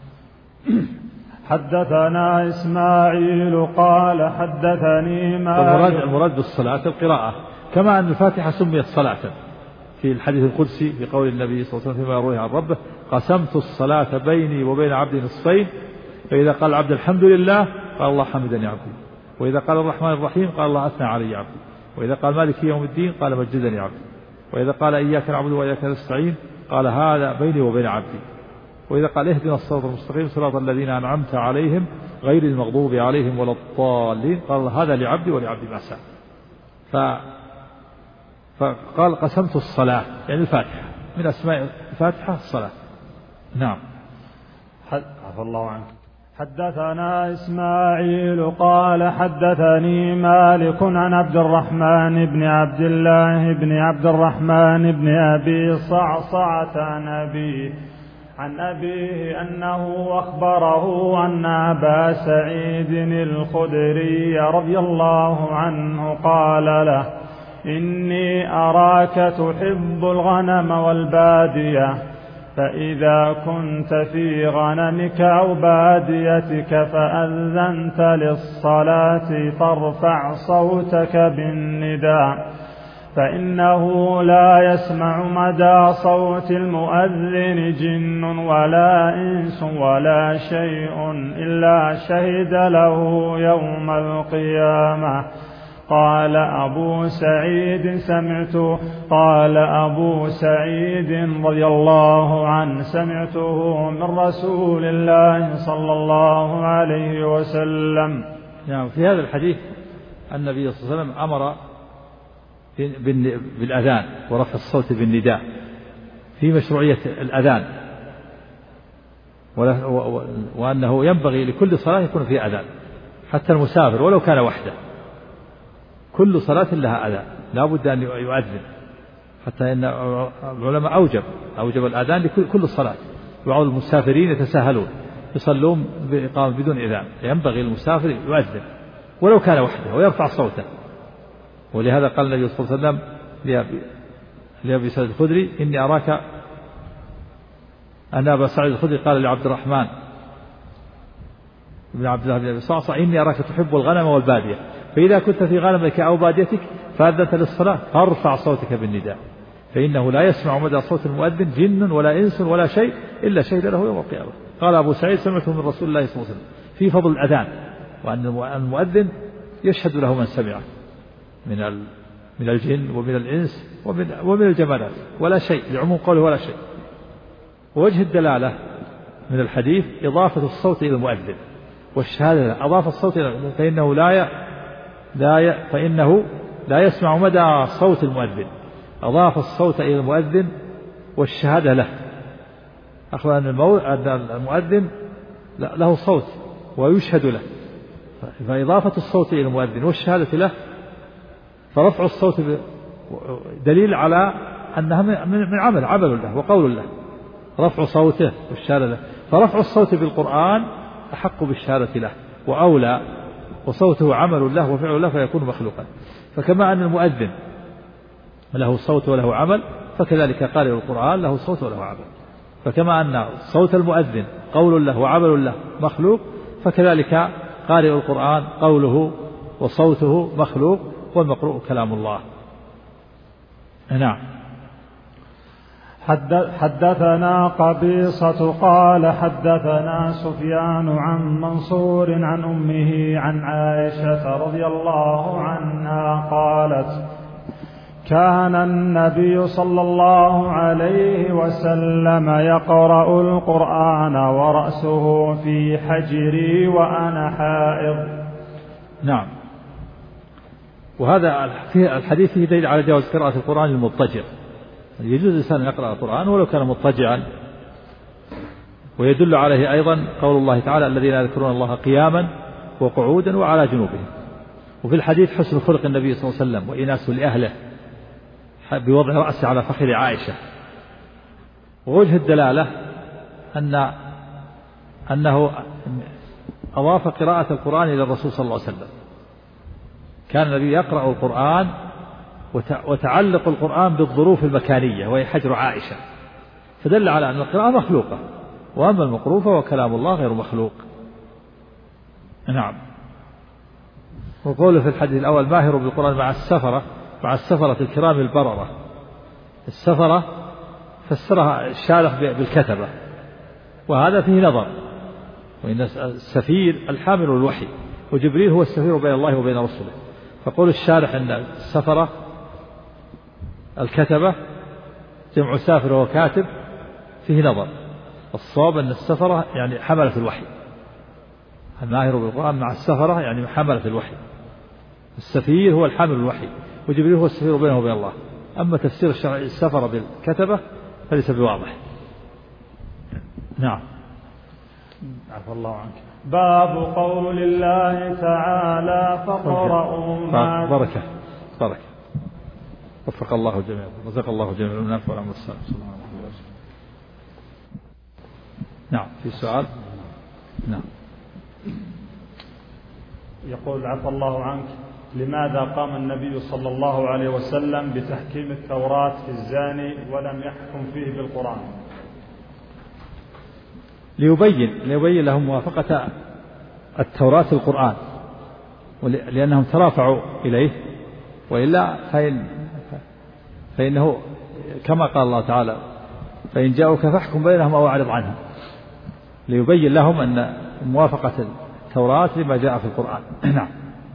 حدثنا إسماعيل قال حدثني مالك. المراد, المراد بالصلاة القراءة، كما أن الفاتحة سميت صلاة في الحديث القدسي في قول النبي صلى الله عليه وسلم فيما يرويه عن ربه: قسمت الصلاة بيني وبين عبدي نصفين، فإذا قال العبد الحمد لله قال الله حمدني عبدي، وإذا قال الرحمن الرحيم قال الله أثنى علي عبدي، وإذا قال مالك يوم الدين قال مجدني عبدي، وإذا قال إياك نعبد وإياك نستعين قال هذا بيني وبين عبدي، وإذا قال اهدنا الصراط المستقيم صراط الذين أنعمت عليهم غير المغضوب عليهم ولا الضالين قال هذا لعبدي ولعبدي ما سأل. ف... فقال قسمت الصلاة يعني الفاتحة، من أسماء الفاتحة الصلاة. نعم. عفى الله عنك. حدثنا إسماعيل قال حدثني مالك عن عبد الرحمن بن عبد الله بن عبد الرحمن بن أبي صعصعة عن أبيه عن أبيه أنه أخبره أن أبا سعيد الخدري رضي الله عنه قال له: إني أراك تحب الغنم والبادية، فإذا كنت في غنمك أو باديتك فأذنت للصلاة فارفع صوتك بالنداء، فإنه لا يسمع مدى صوت المؤذن جن ولا إنس ولا شيء إلا شهد له يوم القيامة. قال أبو سعيد سمعت قال أبو سعيد رضي الله عنه سمعته من رسول الله صلى الله عليه وسلم. يعني في هذا الحديث النبي صلى الله عليه وسلم أمر بالأذان ورفع الصوت بالنداء في مشروعية الأذان، وأنه ينبغي لكل صلاة يكون فيها أذان، حتى المسافر ولو كان وحده كل صلاة لها أذان لا بد أن يؤذن، حتى إن العلماء أوجب أوجب الأذان لكل صلاة. بعض المسافرين يتساهلون يصلون بإقامة بدون إذان، ينبغي المسافر يؤذن ولو كان وحده ويرفع صوته. ولهذا قال النبي صلى الله عليه وسلم لأبي سعيد الخدري: إني أراك أن أبا سعيد الخدري قال لعبد الرحمن بن عبد الله بن أبي صعصع: إني أراك تحب الغنم والبادية، فإذا كنت في غنمك أو باديتك فأذنت للصلاة فارفع صوتك بالنداء، فإنه لا يسمع مدى صوت المؤذن جن ولا إنس ولا شيء إلا شهد له يوم القيامة. قال أبو سعيد: سمعته من رسول الله صلى الله عليه وسلم في فضل الأذان، وأن المؤذن يشهد له من سمعه من من الجن ومن الإنس ومن ومن الجمادات ولا شيء، لعموم قوله ولا شيء. ووجه الدلالة من الحديث إضافة الصوت إلى المؤذن والشهادة. أضاف الصوت إلى فإنه لا ي... لا ي... فإنه لا يسمع مدى صوت المؤذن، أضاف الصوت إلى المؤذن والشهادة له. أخبر أن المؤذن له صوت ويشهد له، فإضافة الصوت إلى المؤذن والشهادة له فرفع الصوت دليل على أنها من عمل عمل له وقول له، رفع صوته والشهادة له. فرفع الصوت بالقرآن أحق بالشهادة له وأولى، وصوته عمل له وفعل له فيكون مخلوقا. فكما أن المؤذن له صوت وله عمل، فكذلك قارئ القرآن له صوت وله عمل. فكما أن صوت المؤذن قول له وعمل له مخلوق، فكذلك قارئ القرآن قوله وصوته مخلوق، والمقروء كلام الله. نعم. حدثنا قبيصة قال حدثنا سفيان عن منصور عن أمه عن عائشة رضي الله عنها قالت: كان النبي صلى الله عليه وسلم يقرأ القرآن ورأسه في حجري وأنا حائض. نعم. وهذا الحديث فيه دليل على جواز قراءة القرآن للمضطجع، يجوز الإنسان أن يقرأ القرآن ولو كان مضطجعا. ويدل عليه أيضا قول الله تعالى: الذين يذكرون الله قياما وقعودا وعلى جنوبهم. وفي الحديث حسن خلق النبي صلى الله عليه وسلم وإناسه لأهله بوضع رأسه على فخذ عائشة. ووجه الدلالة أن أنه أضاف قراءة القرآن إلى الرسول صلى الله عليه وسلم. كان النبي يقرأ القرآن وتعلق القرآن بالظروف المكانية وهي حجر عائشة، فدل على أن القراءة مخلوقة، وأما المقروء فهو كلام الله غير مخلوق. نعم. وقوله في الحديث الأول ماهر بالقرآن مع السفرة، مع السفرة الكرام البررة. السفرة فسرها الشارح بالكتبة، وهذا فيه نظر، وإن السفير الحامل الوحي، وجبريل هو السفير بين الله وبين رسله. فقول الشارح أن السفرة الكتبة جمع سافر وكاتب فيه نظر. الصواب أن السفرة يعني حملة الوحي، الماهر بالقرآن مع السفرة يعني حملة الوحي. السفير هو الحامل الوحي، وجبريل هو السفير بينه وبين الله. أما تفسير السفرة بالكتبة فليس بواضح. نعم. عفى الله عنك. باب قول الله تعالى فقرأوا ما بركة بركة وفق الله جميعا، رزق الله جميعا الناس والعمل الصالح. نعم. في سؤال؟ نعم. يقول عفى الله عنك، لماذا قام النبي صلى الله عليه وسلم بتحكيم التوراة في الزاني ولم يحكم فيه بالقرآن؟ ليبين ليبين لهم موافقة التوراة القرآن، لأنهم ترافعوا إليه، وإلا فإن فإنه كما قال الله تعالى فإن جاءوك فاحكم بينهم أو أعرض عنهم، ليبين لهم أن موافقة التوراة لما جاء في القرآن. نعم.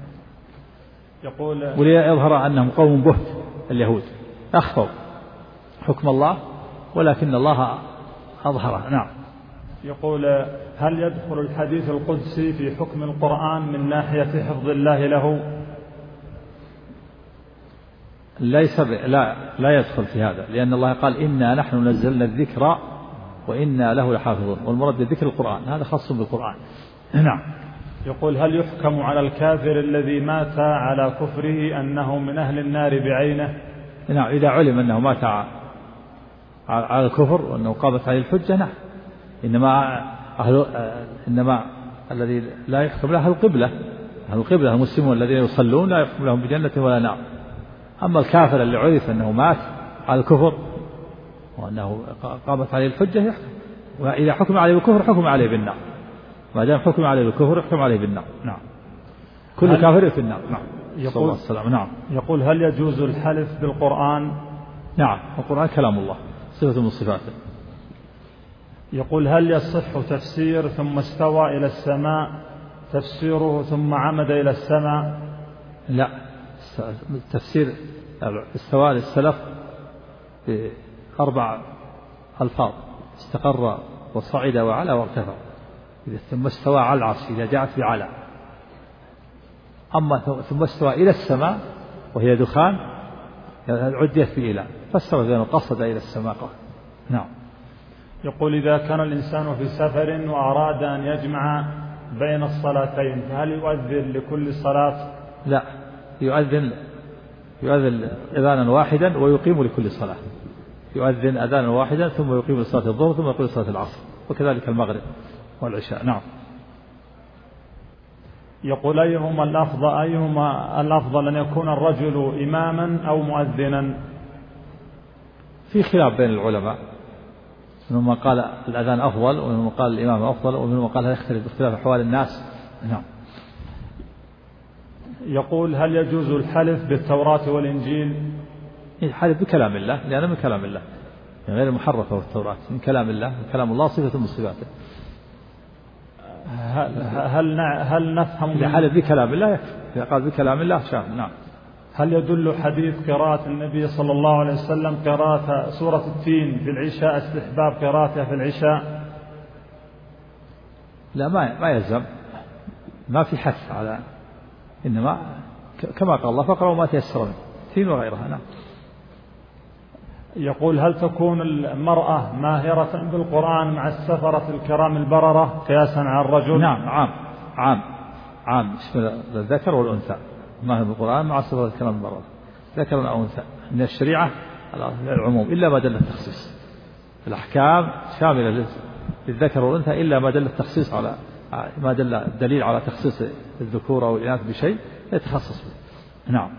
يقول وليظهر أنهم قوم بهت، اليهود أخفوا حكم الله ولكن الله أظهره. نعم. يقول هل يدخل الحديث القدسي في حكم القرآن من ناحية حفظ الله له؟ ليس ب... لا لا يدخل في هذا، لأن الله قال إنا نحن نزلنا الذكر وإنا له لحافظون، والمراد بالذكر القرآن، هذا خاص بالقرآن. نعم. يقول هل يحكم على الكافر الذي مات على كفره أنه من أهل النار بعينه؟ نعم، إذا علم أنه مات على الكفر وأنه قامت عليه الحجة. نعم. إنما أهل إنما الذي لا يحكم له أهل القبلة، أهل القبلة المسلمون الذين يصلون لا يحكم لهم بجنة ولا نار. أما الكافر اللي عرف أنه مات على الكفر وأنه قامت عليه الحجة يحكم، وإذا حكم عليه بالكفر حكم عليه بالنار، ما دام حكم عليه بالكفر يحكم عليه بالنار. نعم. كل كافر في النار. نعم. يقول السلام. نعم. يقول هل يجوز الحلف بالقرآن؟ نعم، القرآن كلام الله صفة من صفاته. يقول هل يصح تفسير ثم استوى إلى السماء تفسيره ثم عمد إلى السماء؟ لا، تفسير استوى للسلف بأربع ألفاظ: استقر وصعد وعلى وارتفع. ثم استوى على العرش إذا جاءت بعلى. أما ثم استوى إلى السماء وهي دخان عديت بإله، فاستوى بأنه قصد إلى السماء. نعم. يقول إذا كان الإنسان في سفر وأراد أن يجمع بين الصلاتين فهل يؤذن لكل صلاة؟ لا، يؤذن يؤذن أذانا واحدا ويقيم لكل صلاة. يؤذن أذانا واحدا ثم يقيم لصلاة الظهر ثم يقيم لصلاة العصر، وكذلك المغرب والعشاء. نعم. يقول أيهما الأفضل أيهما الأفضل أن يكون الرجل إماما أو مؤذنا؟ في خلاف بين العلماء، منهم من قال الأذان أفضل، ومنهم من قال الإمام أفضل، ومنهم من قال هذا يختلف باختلاف أحوال الناس. نعم. يقول هل يجوز الحلف بالتوراة والإنجيل؟ الحلف بكلام الله، لأنه من كلام الله، يعني غير المحرفة والتوراة من كلام الله، من كلام الله صفة من صفاته. هل هل هل نفهم إذا حلف بكلام الله يكفي، إذا قال بكلام الله شاف. نعم. هل يدل حديث قراءة النبي صلى الله عليه وسلم قراءة سورة التين في العشاء استحباب قراءتها في العشاء؟ لا، ما ما يلزم، ما في حث على، إنما كما قال الله فقرأوا ما تيسر منه، التين وغيرها. نعم. يقول هل تكون المرأة ماهرة بالقرآن مع السفرة الكرام البررة قياسا على الرجل؟ نعم، عام عام عام يشمل الذكر والأنثى، ما هو بالقرآن مع صفة الكلام المرة ذكر أو أنثى من الشريعة العموم إلا ما دل التخصيص. الأحكام شاملة للذكر والأنثى إلا ما دل التخصيص على ما دل الدليل على تخصيص الذكور أو الإناث بشيء يتخصص به. نعم.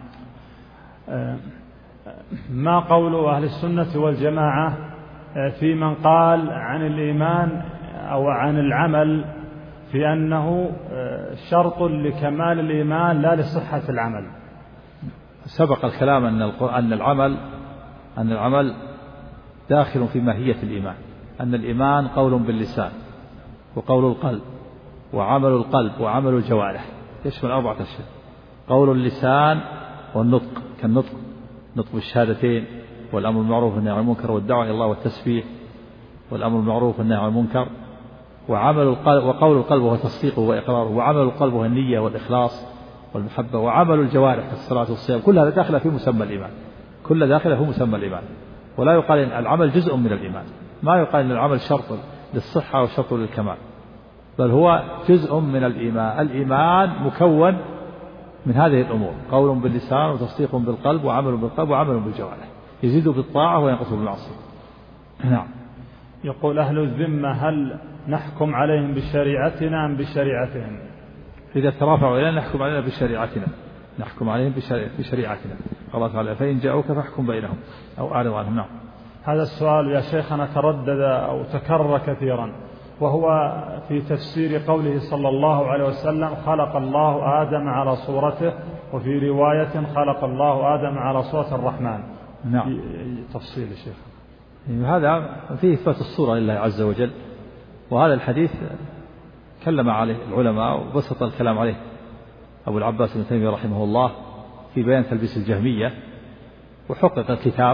ما قول أهل السنة والجماعة في من قال عن الإيمان أو عن العمل في أنه شرط لكمال الإيمان لا لصحة العمل؟ سبق الكلام أن أن العمل أن العمل داخل في ماهية الإيمان، أن الإيمان قول باللسان وقول القلب وعمل القلب وعمل الجوارح، يشمل أربعة أشياء: قول اللسان والنطق كالنطق نطق بالشهادتين والأمر بالمعروف والنهي عن المنكر والدعوة إلى الله والتسبيح والأمر بالمعروف والنهي عن المنكر، وعمل القلب وقول القلب وهو تصديقه وإقراره، وعمل القلب وهو النية والإخلاص والمحبة، وعمل الجوارح الصلاة والصيام، كل هذا داخل في مسمى الإيمان، كل داخل في مسمى الإيمان. ولا يقال إن العمل جزء من الإيمان، ما يقال إن العمل شرط للصحة وشرط للكمال، بل هو جزء من الإيمان. الإيمان مكون من هذه الأمور: قول باللسان وتصديق بالقلب وعمل بالقلب وعمل بالجوارح، يزيد بالطاعة وينقص بالمعصية. نعم. يقول أهل الذمة هل نحكم عليهم بشريعتنا أم بشريعتهم؟ إذا ترافعوا إلينا نحكم علينا بشريعتنا، نحكم عليهم بشريعتنا. الله تعالى: فإن جاءوك فاحكم بينهم أو أعرض عنهم. نعم. هذا السؤال يا شيخنا تردد أو تكرر كثيرا، وهو في تفسير قوله صلى الله عليه وسلم: خلق الله آدم على صورته، وفي رواية: خلق الله آدم على صورة الرحمن. نعم. تفصيل يا شيخ. هذا فيه إثبات الصورة لله عز وجل، وهذا الحديث تكلم عليه العلماء وبسط الكلام عليه أبو العباس بن تيمية رحمه الله في بيان تلبيس الجهمية، وحقق الكتاب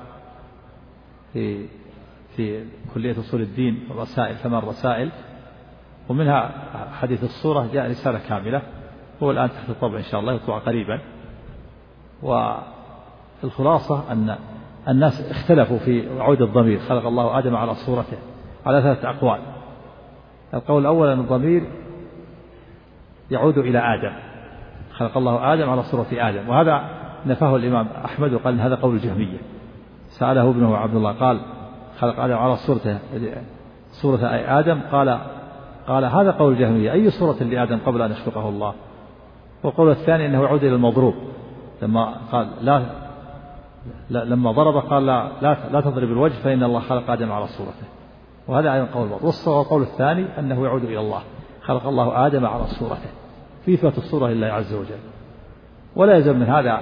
في في كلية أصول الدين الرسائل ثمان رسائل، ومنها حديث الصورة جاء رسالة كاملة، هو الآن تحت الطبع إن شاء الله يطبع قريبا. والخلاصة أن الناس اختلفوا في عود الضمير: خلق الله آدم على صورته، على ثلاثة أقوال. القول الأول أن الضمير يعود إلى آدم، خلق الله آدم على صورة آدم، وهذا نفاه الإمام أحمد وقال إن هذا قول الجهمية. سأله ابنه عبد الله قال: خلق آدم على صورته صورة أي آدم؟ قال قال هذا قول الجهمية، أي صورة لآدم قبل أن يخلقه الله؟ والقول الثاني أنه يعود إلى المضروب، لما قال لا, لا لما ضرب قال لا, لا, لا تضرب الوجه فإن الله خلق آدم على صورته، وهذا أيضا قول البعض. والقول الثاني أنه يعود إلى الله: خلق الله آدم على صورته، في إثبات الصورة لله عز وجل. ولا يلزم من هذا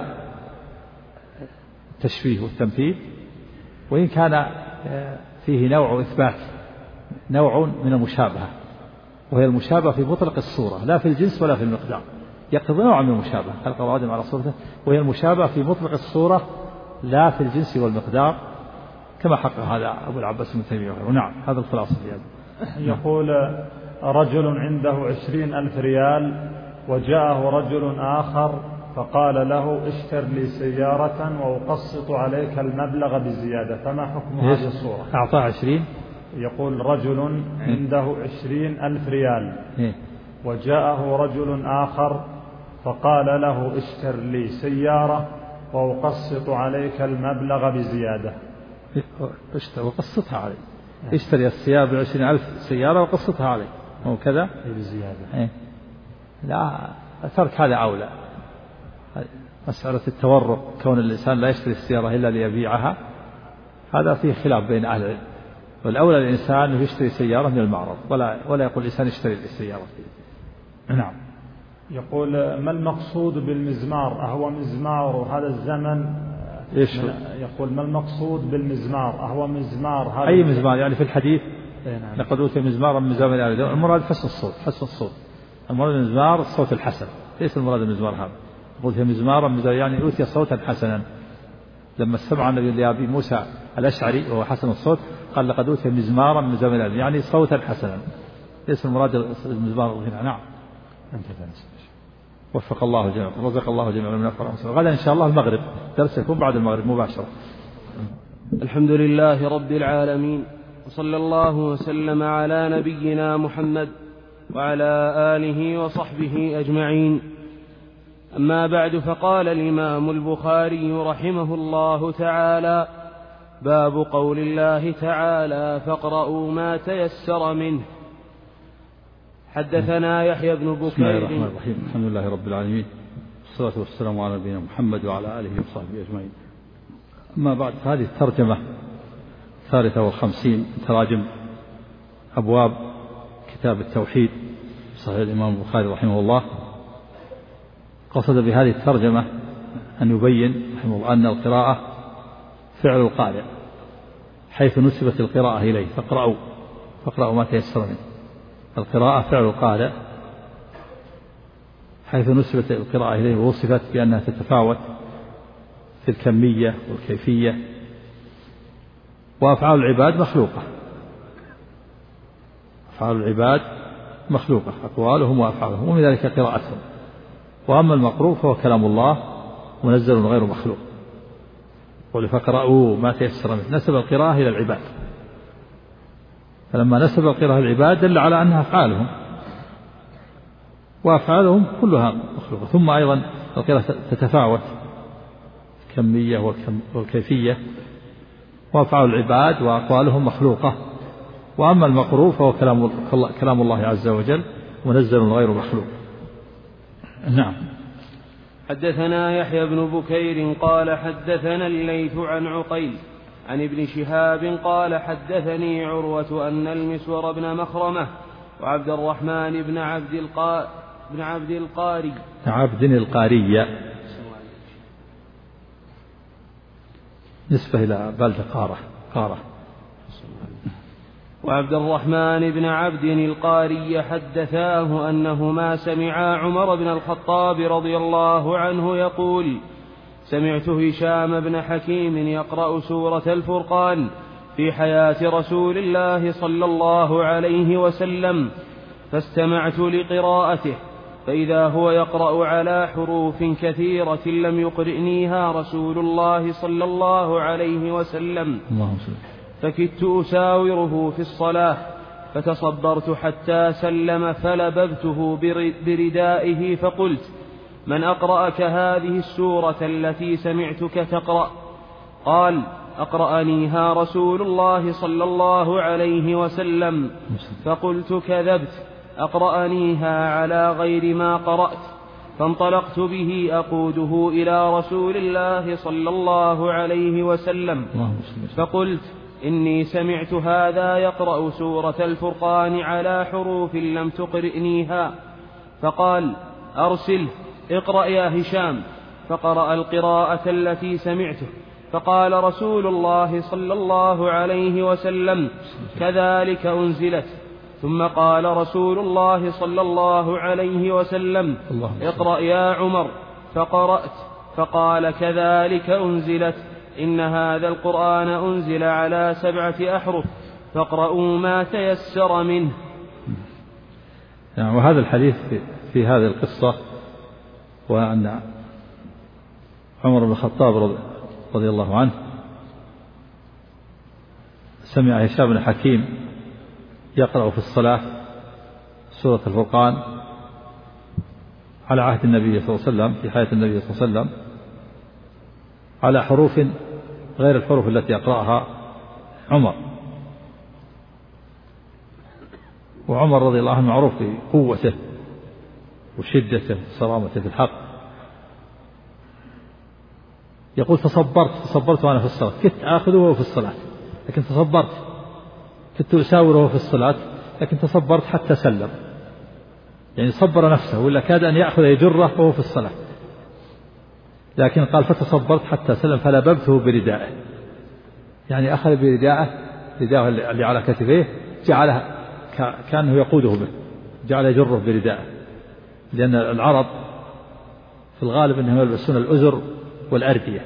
التشبيه والتمثيل، وإن كان فيه نوع إثبات، نوع من المشابهة، وهي المشابهة في مطلق الصورة لا في الجنس ولا في المقدار، يقتضي نوع من المشابهة: خلق الله آدم على صورته، وهي المشابهة في مطلق الصورة لا في الجنس والمقدار، كما حقق هذا أبو العباس بن تيمية. ونعم، هذا الخلاصة في هذا. يقول: رجل عنده عشرين ألف ريال وجاءه رجل آخر فقال له: اشتر لي سيارة وأقسط عليك المبلغ بزيادة، فما حكم هذه الصورة؟ أعطاه عشرين. يقول: رجل عنده عشرين ألف ريال وجاءه رجل آخر فقال له: اشتر لي سيارة وأقسط عليك المبلغ بزيادة. اشتر وقسطها عليه، اشتري السيارة بعشرين ألف سيارة وقسطها عليه، هو كذا بزيادة. لا، ترك هذا أولى. مسألة التورق، كون الإنسان لا يشتري السيارة إلا ليبيعها، هذا فيه خلاف بين أهل العلم، والأولى الإنسان يشتري سيارة من المعرض، ولا ولا يقول الإنسان يشتري السيارة. نعم. يقول: ما المقصود بالمزمار؟ أهو مزمار هذا الزمن؟ يقول: ما المقصود بالمزمار؟ أهو مزمار هذا أي مزمار؟ يعني في الحديث نعم. لقد أوتي مزمارا من مزامير آل داود، المراد حسن الصوت، حسن الصوت. المراد المزمار الصوت الحسن، ليس المراد المزمار هذا. أوتي مزمارا يعني أوتي صوتا حسنا. لما استمع النبي لأبي موسى الأشعري وهو حسن الصوت قال: لقد أوتي مزمارا من مزامير آل، يعني صوتا حسنا، ليس المراد المزمار هنا. نعم. وفق الله جميعا، رزق الله جميعا من الفرح. غدا إن شاء الله المغرب درس يكون بعد المغرب مباشرة. الحمد لله رب العالمين، وصلى الله وسلم على نبينا محمد وعلى آله وصحبه أجمعين. أما بعد، فقال الإمام البخاري رحمه الله تعالى: باب قول الله تعالى: فاقرؤوا ما تيسر منه. حدثنا يحيى بن بكير. بسم الله الرحمن الرحيم. الحمد لله رب العالمين، والصلاة والسلام على نبينا محمد وعلى آله وصحبه أجمعين. أما بعد، هذه الترجمة الثالثة والخمسين تراجم أبواب كتاب التوحيد صحيح الإمام البخاري رحمه الله. قصد بهذه الترجمة أن يبين رحمه الله أن القراءة فعل القارئ، حيث نسبت القراءة إليه: فاقرأوا فاقرأوا ما تيسر منه. القراءة فعل القارئ حيث نسبت القراءة إليه، ووصفت بأنها تتفاوت في الكمية والكيفية. وأفعال العباد مخلوقة، أفعال العباد مخلوقة، أقوالهم وأفعالهم، ومن ذلك قراءتهم. وأما المقروء فهو كلام الله منزل غير مخلوق. فاقرأوا ما تيسر منه، نسب القراءة إلى العباد، فلما نسب القراءة إلى العباد دل على أنها أفعالهم، وأفعالهم كلها مخلوقة. ثم أيضا القراءة تتفاوت الكمية والكيفية، وأفعال العباد وأقوالهم مخلوقة. وأما المقروء فهو كلام كلام الله عز وجل منزل غير مخلوق. نعم. حدثنا يحيى بن بكير قال حدثنا الليث عن عقيل عن ابن شهاب قال حدثني عروة أن المسور بن مخرمة وعبد الرحمن بن عبد القا بن عبد القاري عبد القارية نسبة إلى بلدة قارة قارة وعبد الرحمن بن عبد القاري حدثاه أنهما سمعا عمر بن الخطاب رضي الله عنه يقول: سمعت هشام بن حكيم يقرأ سورة الفرقان في حياة رسول الله صلى الله عليه وسلم، فاستمعت لقراءته، فإذا هو يقرأ على حروف كثيرة لم يقرئنيها رسول الله صلى الله عليه وسلم، فكدت أساوره في الصلاة، فتصبرت حتى سلم فلببته بردائه فقلت: من أقرأك هذه السورة التي سمعتك تقرأ؟ قال: أقرأنيها رسول الله صلى الله عليه وسلم. فقلت: كذبت، أقرأنيها على غير ما قرأت. فانطلقت به أقوده إلى رسول الله صلى الله عليه وسلم، فقلت: إني سمعت هذا يقرأ سورة الفرقان على حروف لم تقرئنيها. فقال: أرسله، اقرأ يا هشام. فقرأ القراءة التي سمعته، فقال رسول الله صلى الله عليه وسلم: كذلك أنزلت. ثم قال رسول الله صلى الله عليه وسلم: اقرأ يا عمر. فقرأت، فقال: كذلك أنزلت، إن هذا القرآن أنزل على سبعة أحرف، فاقرؤوا ما تيسر منه. يعني وهذا الحديث في, في هذه القصة، وأن عمر بن الخطاب رضي الله عنه سمع هشام بن حكيم يقرأ في الصلاة سورة الفرقان على عهد النبي صلى الله عليه وسلم، في حياة النبي صلى الله عليه وسلم، على حروف غير الحروف التي يقرأها عمر. وعمر رضي الله عنه معروف بقوته وشدته وصرامته في الحق. يقول: تصبرت تصبرت وأنا في الصلاة، كنت آخذه وهو في الصلاة لكن تصبرت، كنت أساوره في الصلاة لكن تصبرت حتى سلم. يعني صبر نفسه، ولا كاد أن يأخذ يجره وهو في الصلاة، لكن قال: فتصبرت حتى سلم فلببته بردائه. يعني أخذ بردائه، رداءه اللي على كتفيه، جعلها كأنه يقوده به، جعل يجره بردائه. لأن العرب في الغالب أنهم يلبسون الأزر والأردية.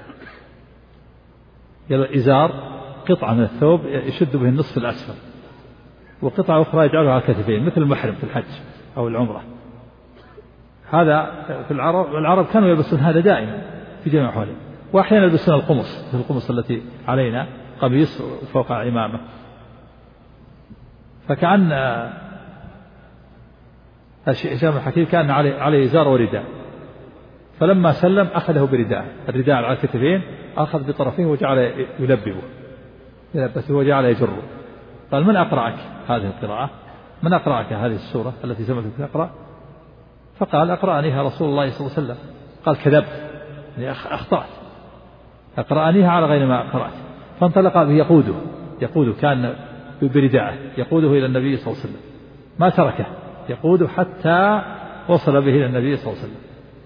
الإزار قطعة من الثوب يشد به النصف الأسفل، وقطعة أخرى يجعلها على الكتفين مثل المحرم في الحج أو العمرة. هذا في العرب، العرب كانوا يلبسون هذا دائما في جميع أحوالهم. وأحيانا يلبسون القمص، مثل القمص التي علينا، قميص فوق عمامة. فكأن هشام الحكيم كان عليه عليه إزار ورداء، فلما سلم أخذه برداء، الرداء على الكتفين، أخذ بطرفه وجعل يلببه يلبسه وجعل يجره. قال: من أقرأك هذه القراءة؟ من أقرأك هذه السورة التي سمعتك تقرأ؟ فقال: أقرأنيها رسول الله صلى الله عليه وسلم. قال: كذبت، يعني أخطأت، أقرأنيها على غير ما قرأت. فانطلق به يقوده يقوده كان برداءه يقوده إلى النبي صلى الله عليه وسلم، ما تركه، يقوده حتى وصل به إلى النبي صلى الله عليه وسلم.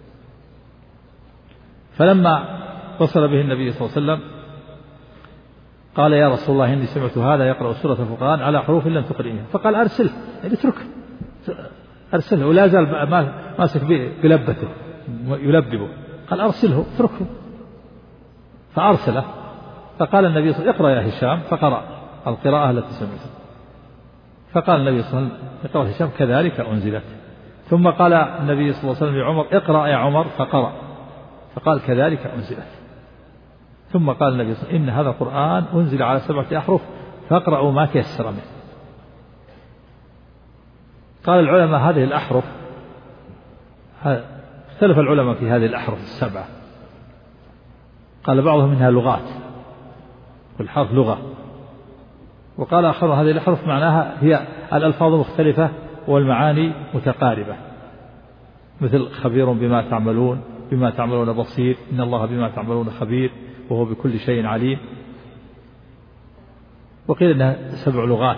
فلما وصل به النبي صلى الله عليه وسلم قال: يا رسول الله، إني سمعت هذا يقرأ سورة الفرقان على حروف لم تقرئنها. فقال: أرسله، يعني اتركه، أرسله، ولا زال ماسك بلبته يلببه. قال: أرسله، اتركه. فأرسله. فقال النبي صلى الله عليه وسلم: اقرأ يا هشام. فقرأ القراءة التي سمعتها. فقال النبي صلى الله عليه وسلم: اقرأ هشام كذلك أنزلت. ثم قال النبي صلى الله عليه وسلم لعمر: اقرأ يا عمر. فقرأ فقال: كذلك أنزلت. ثم قال النبي صلى الله عليه وسلم: إن هذا القرآن أنزل على سبعة أحرف فاقرأوا ما تيسر منه. قال العلماء: هذه الأحرف، اختلف العلماء في هذه الأحرف السبعة. قال بعضهم إنها لغات، والحرف لغة. وقال آخر: هذه الأحرف معناها هي الألفاظ مختلفة والمعاني متقاربة، مثل خبير بما تعملون، بما تعملون بصير، إن الله بما تعملون خبير، وهو بكل شيء عليم. وقيل إنها سبع لغات.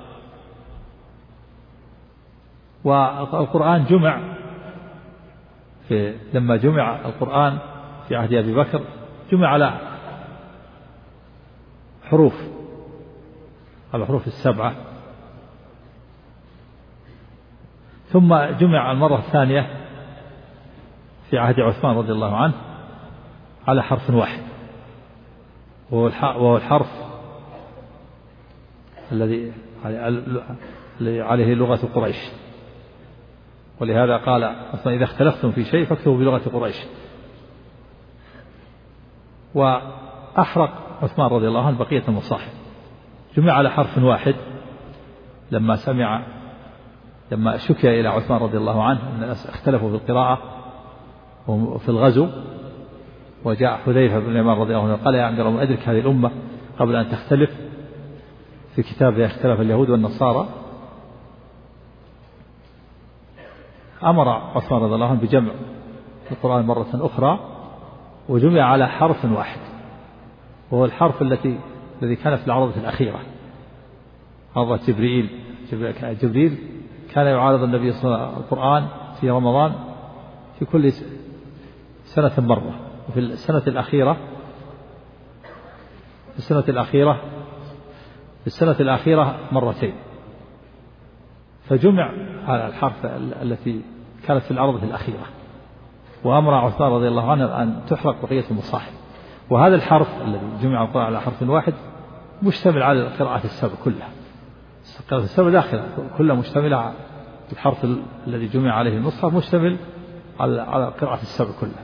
والقرآن جمع في لما جمع القرآن في عهد أبي بكر جمع على حروف على حروف السبعة، ثم جمع المرة الثانية في عهد عثمان رضي الله عنه على حرف واحد، وهو الحرف الذي عليه لغة قريش. ولهذا قال عثمان: إذا اختلفتم في شيء فاكتبوا بلغة قريش. وأحرق عثمان رضي الله عنه بقية المصاحف، جمع على حرف واحد لما سمع لما شكي إلى عثمان رضي الله عنه أن الناس اختلفوا في القراءة وفي الغزو، وجاء حذيفة بن اليمان رضي الله عنه قال: يا أمير المؤمنين، أدرك هذه الأمة قبل أن تختلف في كتاب اختلف اليهود والنصارى. أمر عثمان رضي الله عنه بجمع القرآن مرة أخرى، وجمع على حرف واحد، وهو الحرف التي الذي كان في العرضة الأخيرة، عرضة جبريل. جبريل كان يعارض النبي صلى الله عليه وسلم القرآن في رمضان في كل سنة مرة، وفي السنة الأخيرة في السنة الأخيرة في السنة الأخيرة مرتين. فجمع على الحرف التي كانت في العرضة الأخيرة، وأمر عثمان رضي الله عنه أن تحرق بقية المصاحف. وهذا الحرف الذي جمع القرآن على حرف واحد مشتمل على القراءات السبع كلها، القراءات السبع داخلة كلها مشتملة على الحرف الذي جمع عليه المصحف، مشتمل على القراءات السبع كلها.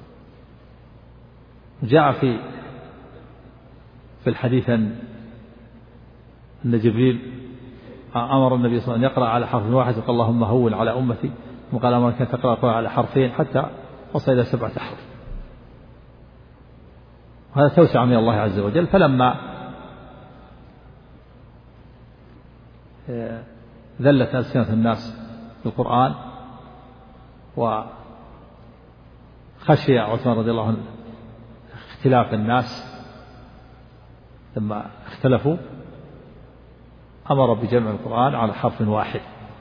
جاء في في الحديث أن جبريل أمر النبي صلى الله عليه وسلم أن يقرأ على حرف واحد، وقال: اللهم هون على أمتي، وقال: أمرك أن تقرأ على حرفين حتى وصل إلى سبعة أحرف. وهذا توسع من الله عز وجل. فلما ذلت ألسنة الناس بالقرآن وخشي عثمان رضي الله عنه اختلاف الناس لما اختلفوا، أمر بجمع القرآن على حرف واحد.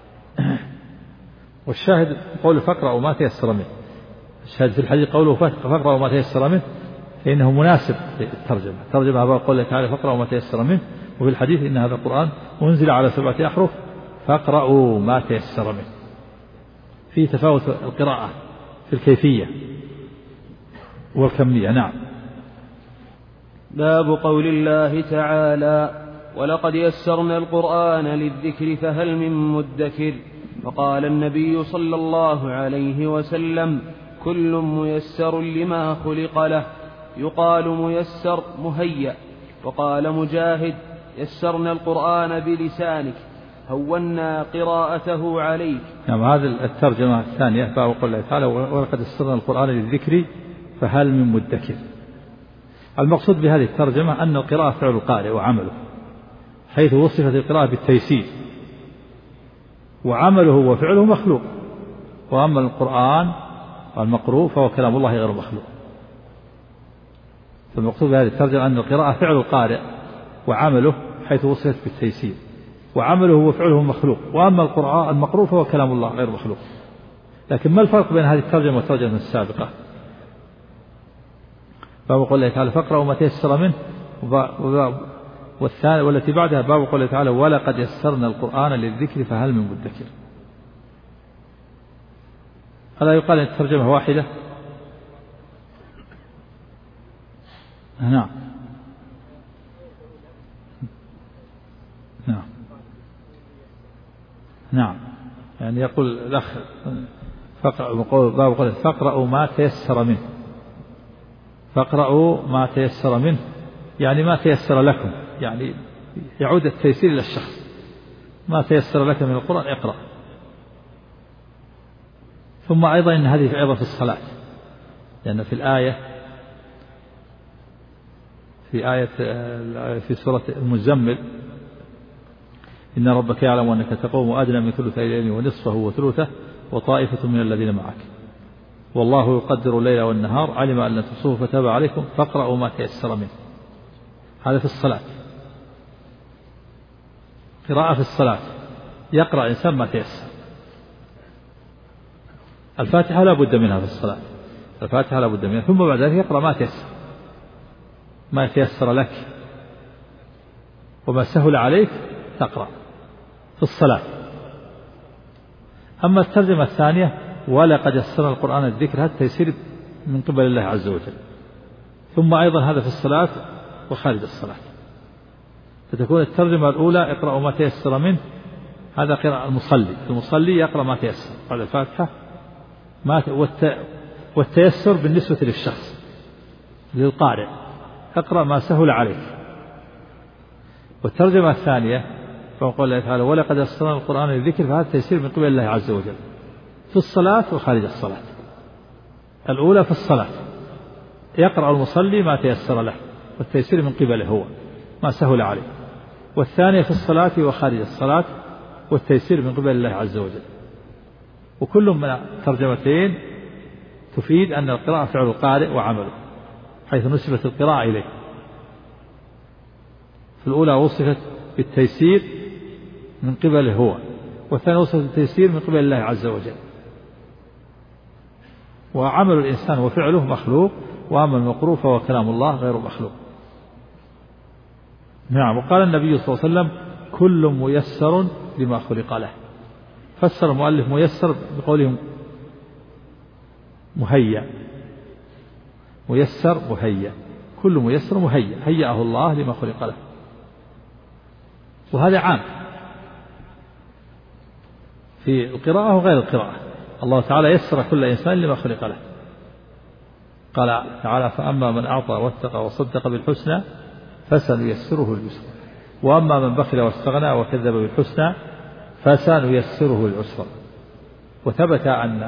والشاهد قوله: فاقرأوا ما تيسر منه. الشاهد في الحديث قوله: فاقرأوا ما تيسر منه، فإنه مناسب للترجمة. الترجمة هذا قوله تعالى: فاقرأوا ما تيسر منه. وفي الحديث: إن هذا القرآن أنزل على سبعة أحرف فاقرأوا ما تيسر منه. في تفاوت القراءة في الكيفية والكمية. نعم. باب قول الله تعالى: ولقد يسرنا القرآن للذكر فهل من مدكر. وقال النبي صلى الله عليه وسلم: كل ميسر لما خلق له. يقال ميسر مهيأ. وقال مجاهد: يسرنا القرآن بلسانك. هونا قراءته عليك. نعم. هذه الترجمة الثانية باب قول الله تعالى ولقد يسرنا القرآن للذكر فهل من مدكر. المقصود بهذه الترجمة أن القراءة فعل القارئ وعمله، حيث وصفت القراءة بالتيسير، وعمله وفعله مخلوق، وأما القرآن المقروء فهو كلام الله غير مخلوق. فالمقصود بهذه الترجمة أن القراءة فعل القارئ وعمله حيث وصفت بالتيسير، وعمله وفعله مخلوق، وأما القرآن المقروء فهو كلام الله غير مخلوق. لكن ما الفرق بين هذه الترجمة والترجمة السابقة؟ باب قول الله تعالى فاقرأوا ما تيسر منه، والثانية والتي بعدها باب قول الله تعالى ولقد يسرنا القرآن للذكر فهل من مدكر. هذا يقال أن الترجمة واحدة. نعم نعم نعم يعني يقول الأخ باب قول فاقرأوا ما تيسر منه، فاقرأوا ما تيسر منه يعني ما تيسر لكم، يعني يعود التيسير إلى الشخص. ما تيسر لك من القرآن اقرأ. ثم أيضا إن هذه أيضا في الصلاة، لأن في الآية في آية في سورة المزمل إن ربك يعلم أنك تقوم أدنى من ثلثي الليل ونصفه وثلثه وطائفة من الذين معك والله يقدر الليل والنهار علم أن لن تحصوه فتاب عليكم فاقرأوا ما تيسر منه. هذا في الصلاة، قراءة في الصلاة، يقرأ إنسان ما تيسر. الفاتحة لا بد منها في الصلاة، الفاتحة لا بد منها، ثم بعد ذلك يقرأ ما تيسر، ما تيسر لك وما سهل عليك تقرأ في الصلاة. أما الترجمة الثانية ولقد يسرنا القرآن الذكر، هذا التيسير من قبل الله عز وجل. ثم أيضا هذا في الصلاة وخارج الصلاة. فتكون الترجمة الأولى اقرأوا ما تيسر منه، هذا قراءة المصلي، المصلي يقرأ ما تيسر بعد الفاتحة، ما والتيسر بالنسبة للشخص للقارئ اقرأ ما سهل عليك. والترجمة الثانية فقال الله تعالى ولقد يسرنا القرآن للذكر، فهذا التيسير من قبل الله عز وجل في الصلاة وخارج الصلاة. الأولى في الصلاة يقرأ المصلي ما تيسر له والتيسير من قبله هو ما سهل عليه، والثانية في الصلاة وخارج الصلاة والتيسير من قبل الله عز وجل. وكل من الترجمتين تفيد أن القراءة فعل القارئ وعمله، حيث نسبت القراءة إليه. في الأولى وصفت بالتيسير من قبله هو، والثانية وصفت بالتيسير من قبل الله عز وجل. وعمل الإنسان وفعله مخلوق، وأما المقروء فهو كلام الله غير مخلوق. نعم. وقال النبي صلى الله عليه وسلم كل ميسر لما خلق له. فسر المؤلف ميسر بقولهم مهيأ، ميسر مهيأ، كل ميسر مهيأ هيأه الله لما خلق له. وهذا عام في القراءة وغير القراءة. الله تعالى يسر كل إنسان لما خلق له. قال تعالى فأما من أعطى واتقى وصدق بالحسنى فسنيسره لليسرى، وأما من بخل واستغنى وكذب بالحسنى فسنيسره للعسرى. وثبت أن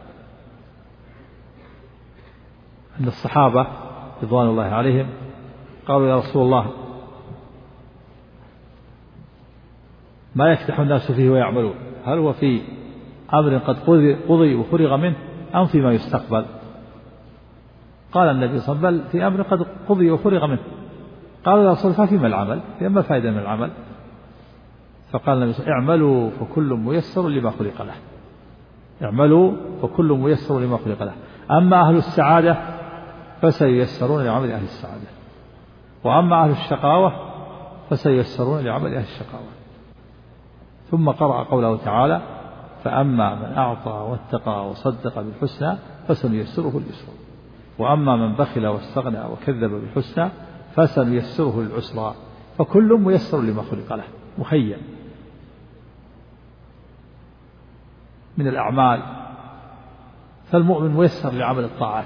أن الصحابة رضوان الله عليهم قالوا يا رسول الله ما يفتح الناس فيه ويعملون، هل هو في أمر قد قضي وفرغ منه أم فيما يستقبل؟ قال النبي صلى الله عليه وسلم بل في أمر قد قضي وفرغ منه. قالوا يا رسول الله فيما العمل؟ فما فائدة من العمل؟ فقال النبي صلى الله عليه وسلم اعملوا فكل ميسر لما خلق له، اعملوا فكل ميسر لما خلق له. أما أهل السعادة فسييسرون لعمل أهل السعادة، وأما أهل الشقاوة فسييسرون لعمل أهل الشقاوة. ثم قرأ قوله تعالى فأما من أعطى واتقى وصدق بالحسنى فسنيسره لليسرى، وأما من بخل واستغنى وكذب بالحسنى فسنيسره للعسرى. فكل ميسر لما خلق له، مهيأ من الأعمال. فالمؤمن ميسر لعمل الطاعات،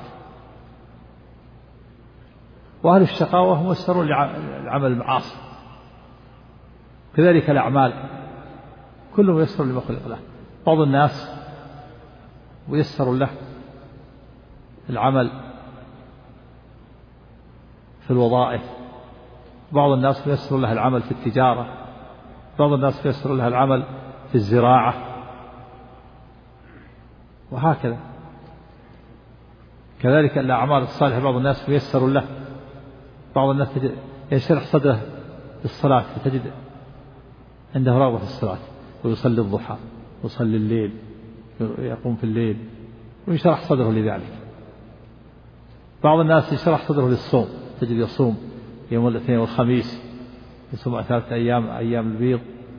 وأهل الشقاوة ميسرون لعمل المعاصي. كذلك الأعمال كل ميسر لما خلق له. بعض الناس ميسر له العمل في الوظائف، بعض الناس ميسر له العمل في التجارة، بعض الناس ميسر له العمل في الزراعة، وهكذا. كذلك الأعمال الصالحة بعض الناس ميسر له، بعض الناس يشرح صدره للصلاة فتجد عنده رغبة في الصلاة ويصلي الضحى ويصلي الليل، يقوم في الليل ويشرح صدره لذلك. بعض الناس يشرح صدره للصوم، تجد يصوم يوم الاثنين والخميس، يصوم ثلاثة أيام أيام البيض،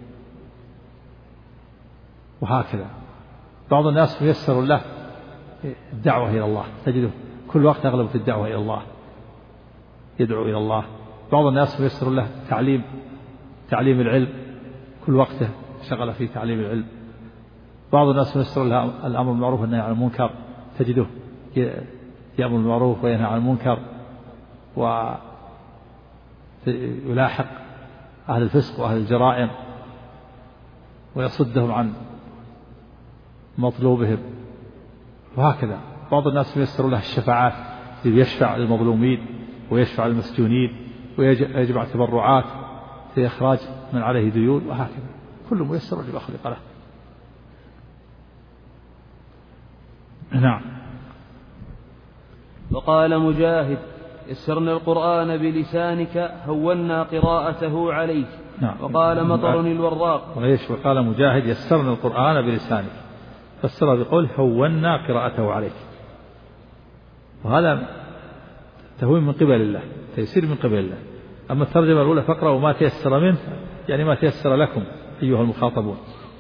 وهكذا. بعض الناس ميسر له الدعوة إلى الله، تجده كل وقت أغلب في الدعوة إلى الله، يدعو إلى الله. بعض الناس ميسر له تعليم تعليم العلم، كل وقته شغل في تعليم العلم. بعض الناس ميسر له الأمر بالمعروف والنهي عن المنكر، تجده يأمر بالمعروف وينهى عن المنكر ويلاحق أهل الفسق وأهل الجرائم ويصدهم عن مطلوبهم، وهكذا. بعض الناس ميسر له الشفاعات، يشفع للمظلومين ويشفع للمسجونين ويجمع تبرعات في إخراج من عليه ديون، وهكذا. كل ميسر لما خلق له. نعم. وقال مجاهد: يسرنا القرآن بلسانك هونا قراءته عليك. نعم. وقال مطر الوراق. وإيش؟ وقال مجاهد: يسرنا القرآن بلسانك، فسر بقول هونا قراءته عليك، وهذا تهوين من قبل الله، تيسير من قبل الله. أما الترجمة الأولى: فاقرأوا ما تيسر منه، يعني ما تيسر لكم أيها المخاطبون.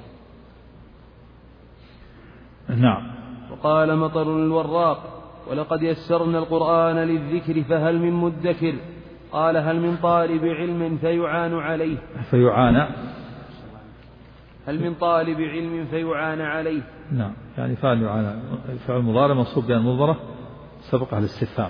نعم. وقال مطر الوراق: ولقد يسرنا القرآن للذكر فهل من مدكر؟ قال: هل من طالب علم فيعان عليه؟ فيعان هل من طالب علم فيعان عليه؟ نعم، يعني فعل يعان، فعل مضارع منصوب بأن المضمرة سبقه الاستفهام.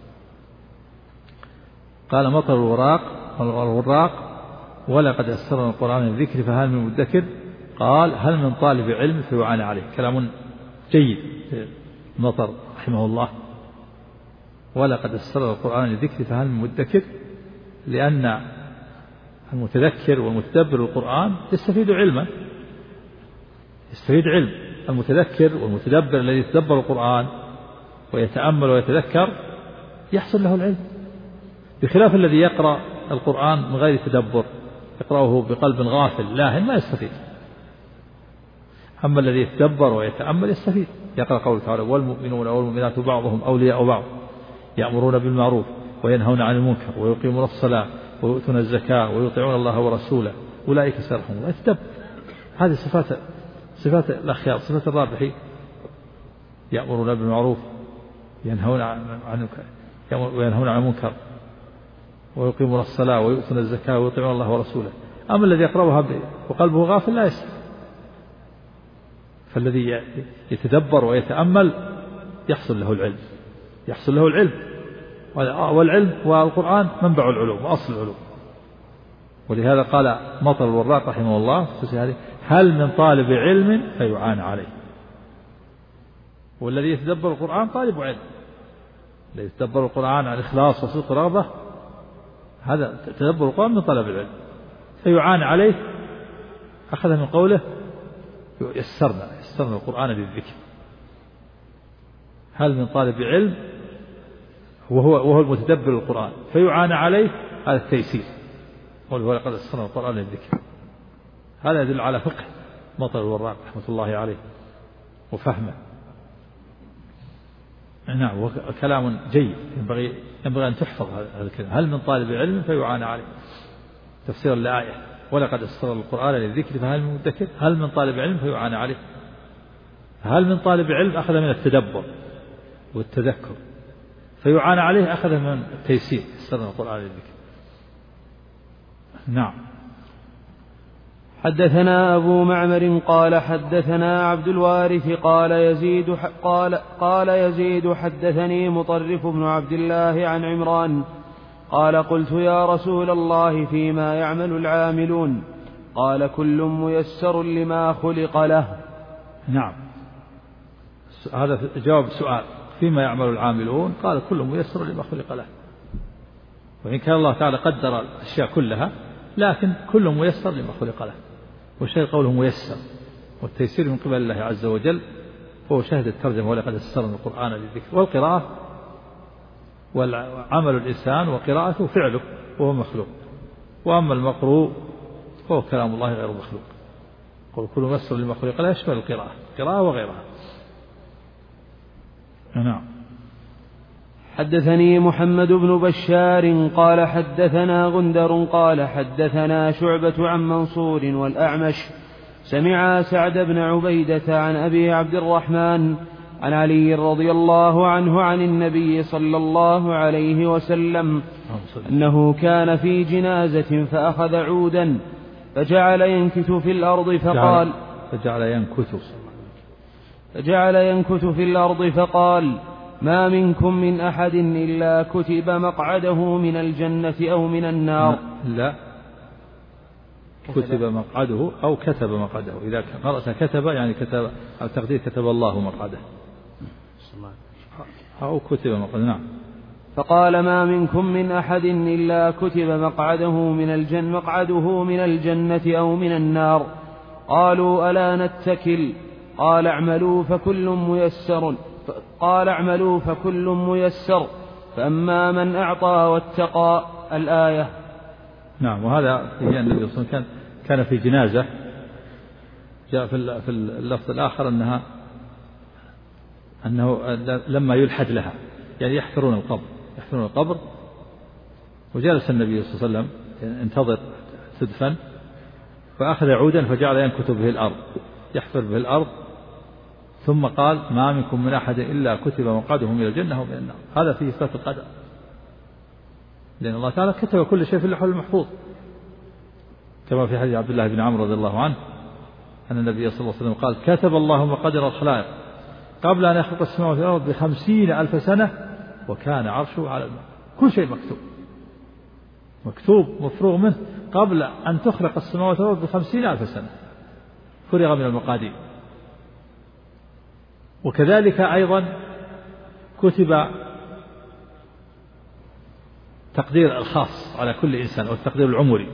قال مطر الوراق الوراق ولقد يسرنا القرآن للذكر فهل من مدكر؟ قال: هل من طالب علم فيعان عليه. كلام جيد مطر رحمه الله. ولقد يسرنا القرآن للذكر فهل من مدكر، لأن المتذكر والمتدبر القرآن يستفيد علما، يستفيد علم. المتذكر والمتدبر الذي يتدبر القرآن ويتأمل ويتذكر يحصل له العلم، بخلاف الذي يقرأ القرآن من غير تدبر، يقرأه بقلب غافل لاهن، ما يستفيد. أما الذي يتدبر ويتأمل يستفيد. يقرأ قوله تعالى: والمؤمنون والمؤمنات بعضهم أولياء بعض يأمرون بالمعروف وينهون عن المنكر ويقيمون الصلاة ويؤتون الزكاة ويطيعون الله ورسوله أولئك سيرحمهم الله. يتدبر. هذه صفات صفات الأخيار، صفات الرابحين. يأمرون بالمعروف ينهون عن وينهون عن المنكر ويقيمون الصلاة ويؤتون الزكاة ويطيعون الله ورسوله. أما الذي يقرأها وقلبه غافل لا يستفيد. فالذي يتدبر ويتأمل يحصل له العلم، يحصل له العلم. والعلم والقرآن منبع العلوم وأصل العلوم. ولهذا قال مطر الوراق رحمه الله: هل من طالب علم فيعان عليه. والذي يتدبر القرآن طالب علم، الذي يتدبر القرآن عن إخلاص وصدق رغبة، هذا تدبر القرآن من طلب العلم. فيعان عليه أخذ من قوله: يسرنا يسرنا القرآن للذكر. هل من طالب علم وهو وهو المتدبر القرآن فيعان عليه، هذا التيسير. وهو لقد يسرنا القرآن للذكر. هذا يدل على فقه مطر الوراق رحمة الله عليه وفهمه. نعم. وكلام جيد ينبغي ينبغي أن تحفظ هذا الكلام. هل من طالب علم فيعان عليه، تفسير الآية: ولقد يسرنا القرآن للذكر فهل من مدكر. هل من طالب علم فيعان عليه. هل من طالب علم أخذ من التدبر والتذكر، فيعان عليه أخذ من التيسير، يسرنا القرآن للذكر. نعم. حدثنا أبو معمر قال حدثنا عبد الوارث قال يزيد قال قال يزيد حدثني مطرف بن عبد الله عن عمران قال: قلت يا رسول الله فيما يعمل العاملون؟ قال كل ميسر لما خلق له. نعم، هذا جواب سؤال فيما يعمل العاملون، قال كل ميسر لما خلق له، وإن كان الله تعالى قدر الأشياء كلها لكن كل ميسر لما خلق له، والشيء قوله ميسر والتيسير من قبل الله عز وجل، فهو شاهد الترجمة ولقد يسرنا القرآن للذكر. والقراءة والعمل الإنسان وقراءته فعله وهو مخلوق، وأما المقروء فهو كلام الله غير مخلوق. قل كل ميسر لما خلق له يشمل القراءة قراءة وغيرها. نعم. حدثني محمد بن بشار قال حدثنا غندر قال حدثنا شعبة عن منصور والأعمش سمع سعد بن عبيدة عن أبي عبد الرحمن عن علي رضي الله عنه عن النبي صلى الله عليه وسلم أنه كان في جنازة فأخذ عودا فجعل ينكت في الأرض فقال فجعل ينكت فجعل ينكت في الأرض فقال ما منكم من أحد إلا كتب مقعده من الجنة أو من النار. لا، كتب مقعده أو كتب مقعده، إذا مرأة كتب يعني كتب أو تقدير كتب الله مقعده أو كتب مقعده. نعم. فقال ما منكم من أحد إلا كتب مقعده من الجنة مقعده من الجنة أو من النار. قالوا ألا نتكل؟ قال اعملوا فكل ميسر قال اعملوا فكل ميسر فأما من أعطى واتقى. الآية. نعم. وهذا في النبي صلى الله عليه وسلم كان كان في جنازة، جاء في في اللفظ الآخر أنها أنه لما يلحد لها يعني يحفرون القبر يحفرون القبر وجلس النبي صلى الله عليه وسلم انتظر تدفن، فأخذ عودا فجعل ينكت به الأرض يحفر به الأرض، ثم قال ما منكم من أحد إلا كتب مقعده من الجنة ومن النار. هذا فيه إثبات القدر، لأن الله تعالى كتب كل شيء في اللوح المحفوظ، كما في حديث عبد الله بن عمرو رضي الله عنه أن النبي صلى الله عليه وسلم قال كتب الله مقادير الخلائق قبل أن يخلق السماوات والأرض بخمسين ألف سنة وكان عرشه على الماء. كل شيء مكتوب مكتوب مفروغ منه قبل أن تخلق السماوات والأرض بخمسين ألف سنة، فرغ من المقادير. وكذلك أيضا كتب تقدير الخاص على كل إنسان والتقدير العمري،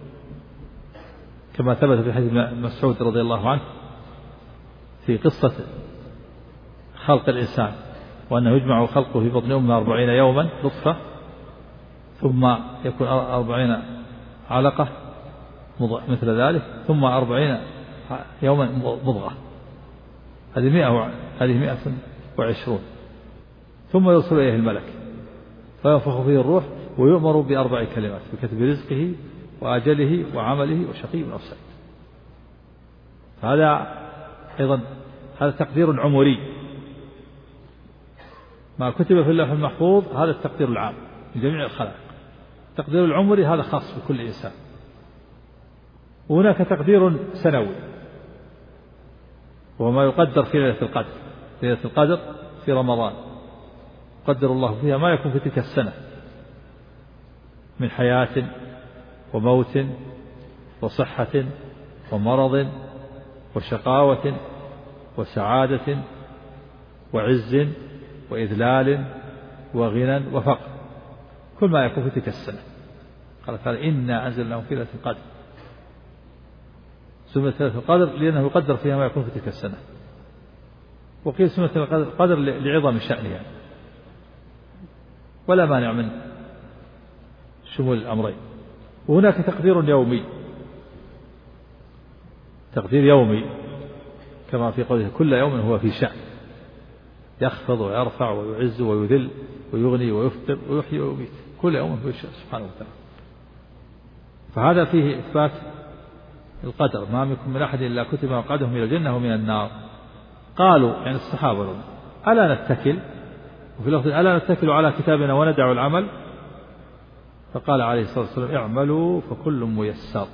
كما ثبت في حديث مسعود رضي الله عنه في قصة خلق الإنسان، وأنه يجمع خلقه في بطن أمه أربعين يوما نطفة، ثم يكون أربعين علقة مثل ذلك، ثم أربعين يوما مضغة، هذه مئة هذه مئة وعشرون، ثم يرسل إليه الملك فينفخ فيه الروح ويؤمر بأربع كلمات بكتب رزقه وأجله وعمله وشقي أو سعيد. فهذا أيضا هذا تقدير عمري، ما كتب في اللوح المحفوظ هذا التقدير العام لجميع الخلائق. التقدير العمري هذا خاص بكل إنسان. وهناك تقدير سنوي وهو ما يقدر في ليلة القدر. ليلة القدر في رمضان قدر الله فيها ما يكون في تلك السنة من حياة وموت وصحة ومرض وشقاوة وسعادة وعز وإذلال وغنى وفقر، كل ما يكون في تلك السنة. قال تعالى إنا أنزلناه في ليلة القدر، سميت ليلة القدر لأنه يقدر فيها ما يكون في تلك السنة، وقيل سميت القدر لعظم شأنها، ولا مانع من شمول الأمرين. وهناك تقدير يومي، تقدير يومي كما في قوله كل يوم هو في شأن، يخفض ويرفع ويعز ويذل ويغني ويفطر ويحيي ويميت، كل يوم هو في شأن سبحانه وتعالى. فهذا فيه إثبات القدر، ما منكم من أحد إلا كتب مقعده من الجنة ومن النار. قالوا يعني الصحابة لهم ألا نتكل، وفي لفظ ألا نتكل على كتابنا وندع العمل؟ فقال عليه الصلاة والسلام اعملوا فكل ميسر،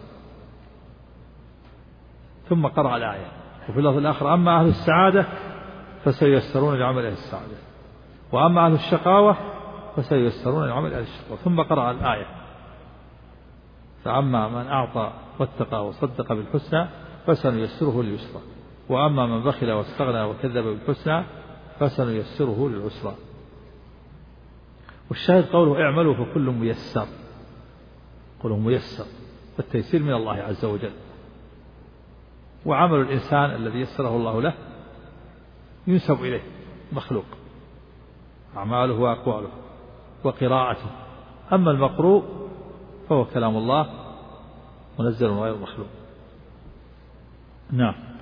ثم قرأ الآية. وفي اللفظ الآخر أما أهل السعادة فسييسرون لعمل أهل السعادة، وأما أهل الشقاوة فسييسرون لعمل أهل الشقاوة، ثم قرأ الآية. فأما من أعطى واتقى وصدق بالحسنى فسنيسره لليسرى وأما من بخل واستغنى وكذب بالحسنى فسنيسره للعسرى. والشاهد قوله اعملوا فكل ميسر، قوله ميسر، التيسير من الله عز وجل. وعمل الإنسان الذي يسره الله له ينسب إليه مخلوق، أعماله وأقواله وقراءته. أما المقروء فهو كلام الله منزل غير مخلوق. نعم.